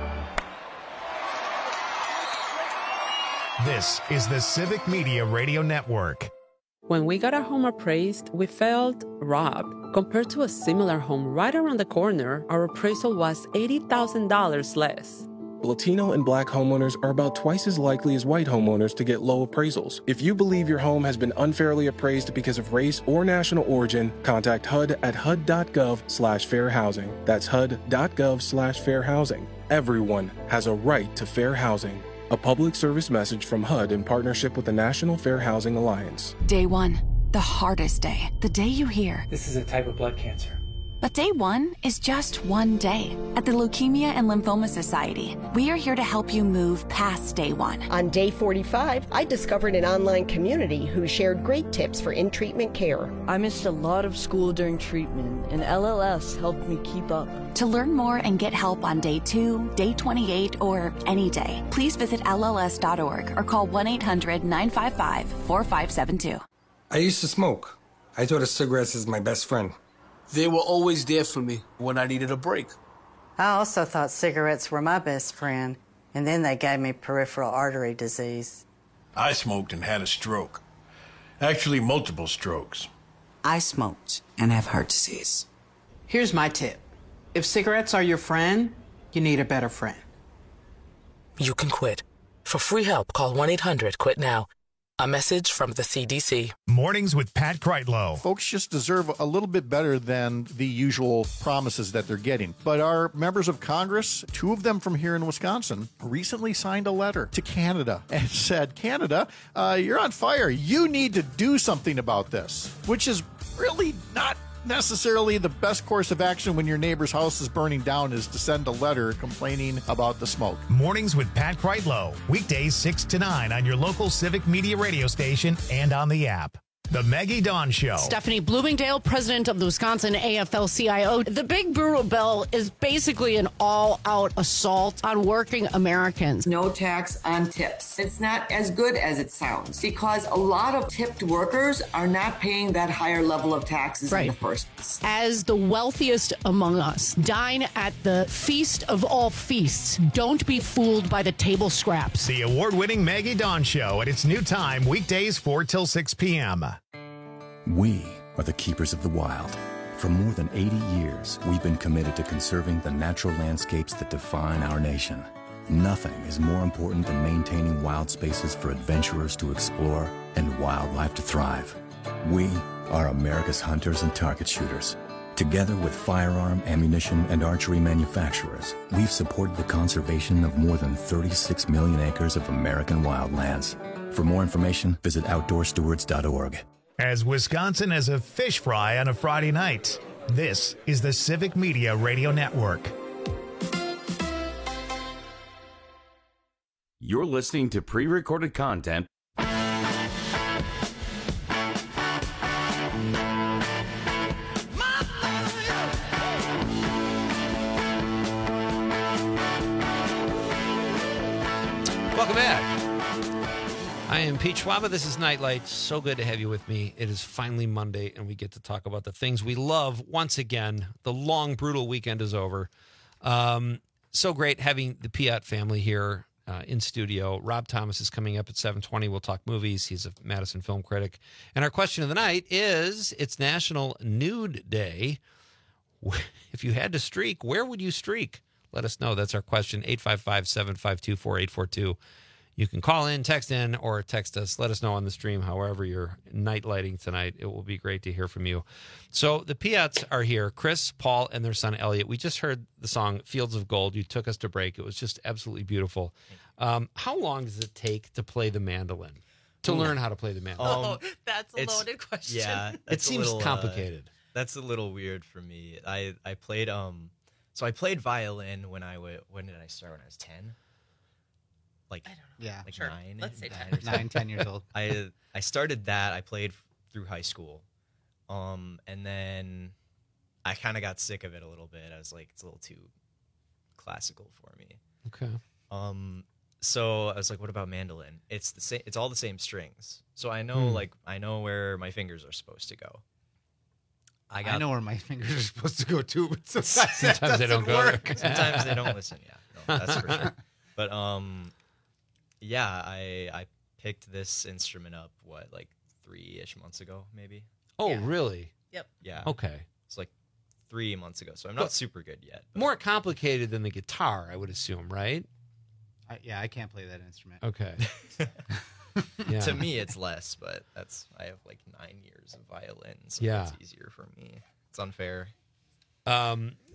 This is the Civic Media Radio Network. When we got our home appraised, we felt robbed. Compared to a similar home right around the corner, our appraisal was eighty thousand dollars less. Latino and Black homeowners are about twice as likely as white homeowners to get low appraisals. If you believe your home has been unfairly appraised because of race or national origin, contact H U D at H U D dot gov slash fair housing. That's H U D dot gov slash fair housing. Everyone has a right to fair housing. A public service message from H U D in partnership with the National Fair Housing Alliance. Day one, the hardest day, the day you hear. This is a type of blood cancer. But day one is just one day. At the Leukemia and Lymphoma Society, we are here to help you move past day one. On day forty-five, I discovered an online community who shared great tips for in-treatment care. I missed a lot of school during treatment, and L L S helped me keep up. To learn more and get help on day two, day twenty-eight, or any day, please visit L L S dot org or call one eight hundred nine five five four five seven two. I used to smoke. I thought of cigarettes as my best friend. They were always there for me when I needed a break. I also thought cigarettes were my best friend, and then they gave me peripheral artery disease. I smoked and had a stroke. Actually, multiple strokes. I smoked and have heart disease. Here's my tip. If cigarettes are your friend, you need a better friend. You can quit. For free help, call one eight hundred quit now. A message from the C D C. Mornings with Pat Kreitlow. Folks just deserve a little bit better than the usual promises that they're getting. But our members of Congress, two of them from here in Wisconsin, recently signed a letter to Canada and said, Canada, uh, you're on fire. You need to do something about this, which is really not necessarily the best course of action when your neighbor's house is burning down, is to send a letter complaining about the smoke. Mornings with Pat Kreitlow. Weekdays six to nine on your local Civic Media radio station and on the app. The Maggie Dawn Show. Stephanie Bloomingdale, president of the Wisconsin A F L C I O. The Big Brutal Bill is basically an all-out assault on working Americans. No tax on tips. It's not as good as it sounds because a lot of tipped workers are not paying that higher level of taxes Right. in the first place. As the wealthiest among us, dine at the feast of all feasts. Don't be fooled by the table scraps. The award-winning Maggie Dawn Show at its new time, weekdays four till six p.m. We are the keepers of the wild. For more than eighty years, we've been committed to conserving the natural landscapes that define our nation. Nothing is more important than maintaining wild spaces for adventurers to explore and wildlife to thrive. We are America's hunters and target shooters. Together with firearm, ammunition, and archery manufacturers, we've supported the conservation of more than thirty-six million acres of American wildlands. For more information, visit outdoor stewards dot org. As Wisconsin as a fish fry on a Friday night, this is the Civic Media Radio Network. You're listening to pre-recorded content. Welcome back. I am Pete Schwaba. This is Nightlight. So good to have you with me. It is finally Monday, and we get to talk about the things we love once again. The long, brutal weekend is over. Um, so great having the Piat family here uh, in studio. Rob Thomas is coming up at seven twenty. We'll talk movies. He's a Madison film critic. And our question of the night is, it's National Nude Day. If you had to streak, where would you streak? Let us know. That's our question, eight five five, seven five two, four eight four two. You can call in, text in, or text us. Let us know on the stream, however you're night lighting tonight. It will be great to hear from you. So the Piats are here, Chris, Paul, and their son, Elliot. We just heard the song Fields of Gold. You took us to break. It was just absolutely beautiful. Um, how long does it take to play the mandolin, to Ooh. learn how to play the mandolin? Um, Oh, that's a it's- loaded question. Yeah, It that's a seems little, uh, complicated. that's a little weird for me. I I played um, so I played violin when I w- when did I start? When I was ten. Like Yeah. like Sure. nine. Let's say nine, ten. or something. Nine, ten years old. I I started that. I played through high school, um, and then I kind of got sick of it a little bit. I was like, it's a little too classical for me. Okay. Um, so I was like, what about mandolin? It's the same. It's all the same strings. So I know, Hmm. like, I know where my fingers are supposed to go. I I, got. know where my fingers are supposed to go too, but sometimes, that Sometimes they don't doesn't go work. there. Sometimes they don't listen. Yeah, no, that's for sure. But um, yeah, I I picked this instrument up what like three ish months ago, maybe. Oh, Yeah. really? Yep. Yeah. Okay. It's like three months ago, so I'm not But- super good yet. but- More complicated than the guitar, I would assume, right? I, yeah, I can't play that instrument. Okay. Yeah. To me, it's less, but that's I have like nine years of violin, so Yeah. it's easier for me. It's unfair. Um,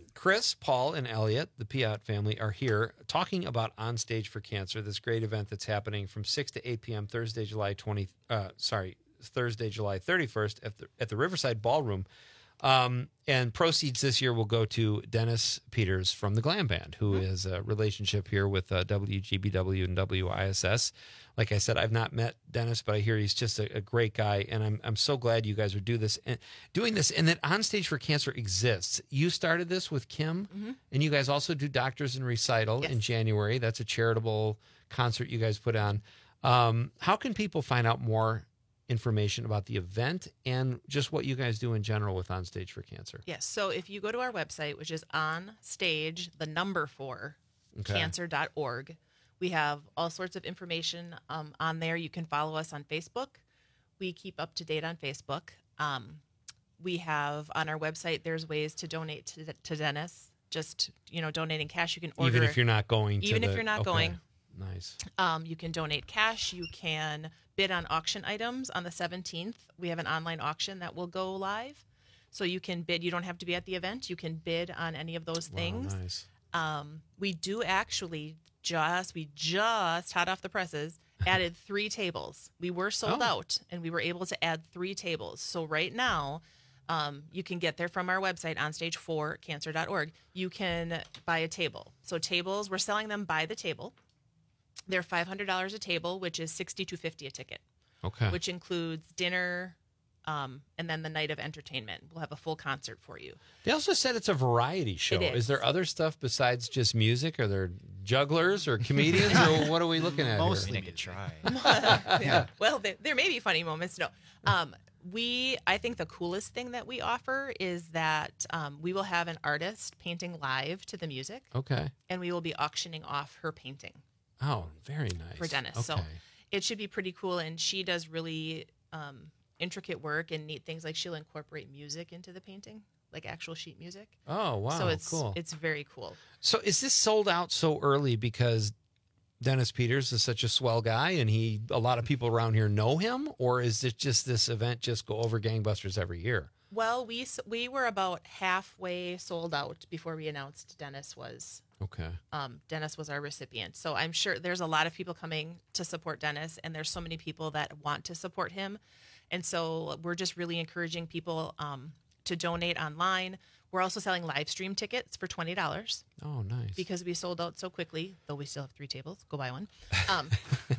Chris, Paul, and Elliot, the Piat family, are here talking about On Stage for Cancer, this great event that's happening from six to eight p.m. Thursday, July twentieth. Uh, sorry, Thursday, July thirty-first at the, at the Riverside Ballroom. Um, and proceeds this year will go to Dennis Peters from the Glam Band, who mm-hmm. is a relationship here with uh, W G B W and W I S S. Like I said, I've not met Dennis, but I hear he's just a, a great guy, and I'm I'm so glad you guys are do this and doing this, and that On Stage for Cancer exists. You started this with Kim, mm-hmm. and you guys also do Doctors in Recital yes. in January. That's a charitable concert you guys put on. Um, how can people find out more information about the event and just what you guys do in general with On Stage for Cancer? Yes. So if you go to our website, which is on stage, the number four, okay. cancer dot org, we have all sorts of information um, on there. You can follow us on Facebook. We keep up to date on Facebook. Um, we have on our website, there's ways to donate to, to Dennis. Just, you know, donating cash. You can order. Even if you're not going to Even the, if you're not okay. going. Nice. Um, you can donate cash. You can bid on auction items on the seventeenth. We have an online auction that will go live. So you can bid. You don't have to be at the event. You can bid on any of those things. Wow, nice. Um, we do actually just, we just, hot off the presses, added three tables. We were sold oh. out, and we were able to add three tables. So right now, um, you can get there from our website, on stage for cancer dot org. You can buy a table. So tables, we're selling them by the table. They're five hundred dollars a table, which is sixty-two fifty a ticket. Okay. Which includes dinner, um, and then the night of entertainment. We'll have a full concert for you. They also said it's a variety show. It is. Is there other stuff besides just music? Are there jugglers or comedians, or what are we looking at Mostly here? Make it try. yeah. Well, there, there may be funny moments. No. Um, we, I think the coolest thing that we offer is that um, we will have an artist painting live to the music. Okay. And we will be auctioning off her painting. Oh, very nice. For Dennis. Okay. So it should be pretty cool. And she does really um, intricate work and neat things. Like she'll incorporate music into the painting, like actual sheet music. Oh, wow. So it's cool. it's very cool. So is this sold out so early because Dennis Peters is such a swell guy and he a lot of people around here know him? Or is it just this event just go over gangbusters every year? Well, we we were about halfway sold out before we announced Dennis was Okay. Um, Dennis was our recipient. So I'm sure there's a lot of people coming to support Dennis, and there's so many people that want to support him. And so we're just really encouraging people um, to donate online. We're also selling live stream tickets for twenty dollars. Oh, nice. Because we sold out so quickly, though we still have three tables. Go buy one. Um,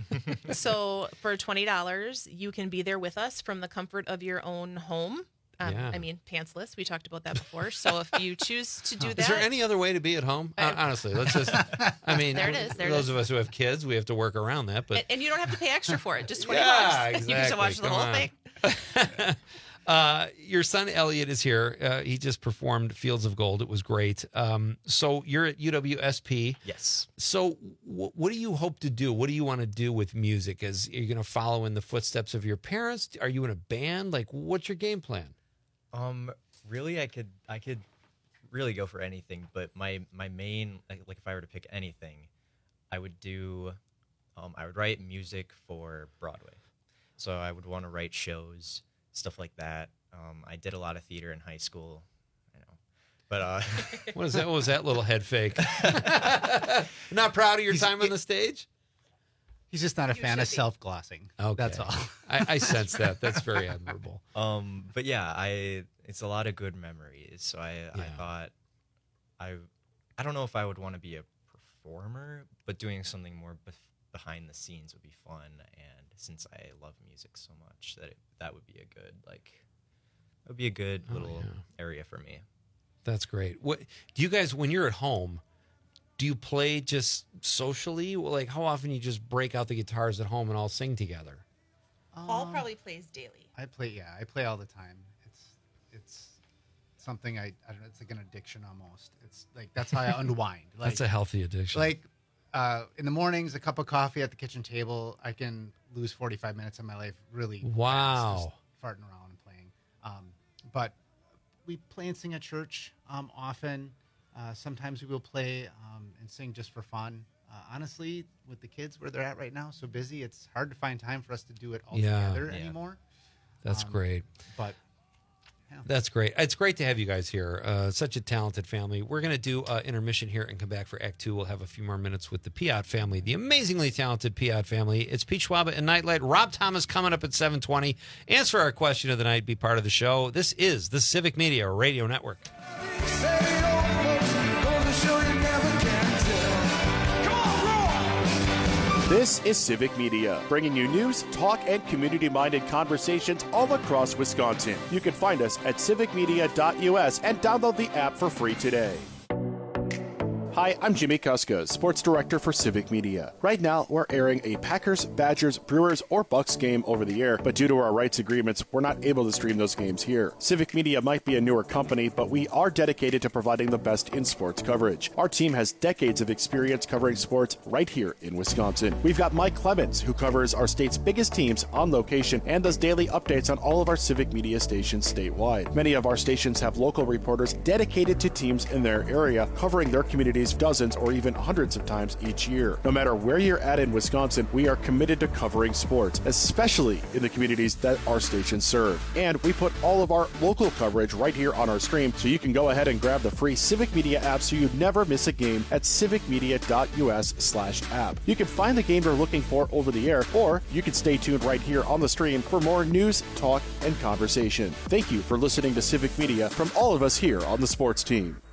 so for twenty dollars, you can be there with us from the comfort of your own home. Um, Yeah. I mean, pantsless. We talked about that before. So if you choose to do that. Is there any other way to be at home? Uh, honestly, let's just, I mean, There it is, there it those is. of us who have kids, we have to work around that. But And, and you don't have to pay extra for it. Just twenty Yeah, bucks. You exactly. can watch the Come whole on. thing. Uh, your son Elliot is here. Uh, he just performed Fields of Gold. It was great. Um, so you're at U W S P. Yes. So w- what do you hope to do? What do you want to do with music? Is are you going to follow in the footsteps of your parents? Are you in a band? Like, what's your game plan? Um, really, I could I could really go for anything, but my my main like, like if I were to pick anything, I would do, um, I would write music for Broadway. So I would want to write shows, stuff like that. Um, I did a lot of theater in high school, I know, but uh, What is that? What was that little head fake? Not proud of your time on the stage? He's just not a fan of self-glossing. Okay. That's all. I, I sense that. That's very admirable. Um, but yeah, I it's a lot of good memories. So I I thought I I don't know if I would want to be a performer, but doing something more bef- behind the scenes would be fun. And since I love music so much, that it, that would be a good like that would be a good Oh, little yeah. area for me. That's great. What do you guys when you're at home? Do you play just socially? Like, how often you just break out the guitars at home and all sing together? Paul probably plays daily. I play, yeah, I play all the time. It's it's something I, I don't know. It's like an addiction almost. It's like that's how I unwind. Like, That's a healthy addiction. Like uh, in the mornings, a cup of coffee at the kitchen table. I can lose forty-five minutes of my life really. Wow. fast, just farting around and playing. Um, but we play and sing at church um, often. Uh, sometimes we will play um, and sing just for fun. Uh, honestly, with the kids where they're at right now, so busy, it's hard to find time for us to do it all Yeah. together Yeah. anymore. That's Um, great. But That's great. It's great to have you guys here. Uh, such a talented family. We're going to do uh, intermission here and come back for Act Two. We'll have a few more minutes with the Piot family, the amazingly talented Piot family. It's Pete Schwaba and Nightlight. Rob Thomas coming up at seven twenty. Answer our question of the night. Be part of the show. This is the Civic Media Radio Network. This is Civic Media, bringing you news, talk, and community-minded conversations all across Wisconsin. You can find us at civic media dot u s and download the app for free today. Hi, I'm Jimmy Kuska, Sports Director for Civic Media. Right now, we're airing a Packers, Badgers, Brewers, or Bucks game over the air, but due to our rights agreements, we're not able to stream those games here. Civic Media might be a newer company, but we are dedicated to providing the best in sports coverage. Our team has decades of experience covering sports right here in Wisconsin. We've got Mike Clemens, who covers our state's biggest teams on location and does daily updates on all of our Civic Media stations statewide. Many of our stations have local reporters dedicated to teams in their area, covering their communities dozens or even hundreds of times each year. No matter where you're at in Wisconsin, we are committed to covering sports, especially in the communities that our stations serve. And we put all of our local coverage right here on our stream, so you can go ahead and grab the free Civic Media app so you never miss a game at civic media dot u s slash app. You can find the game you're looking for over the air, or you can stay tuned right here on the stream for more news, talk, and conversation. Thank you for listening to Civic Media from all of us here on the sports team.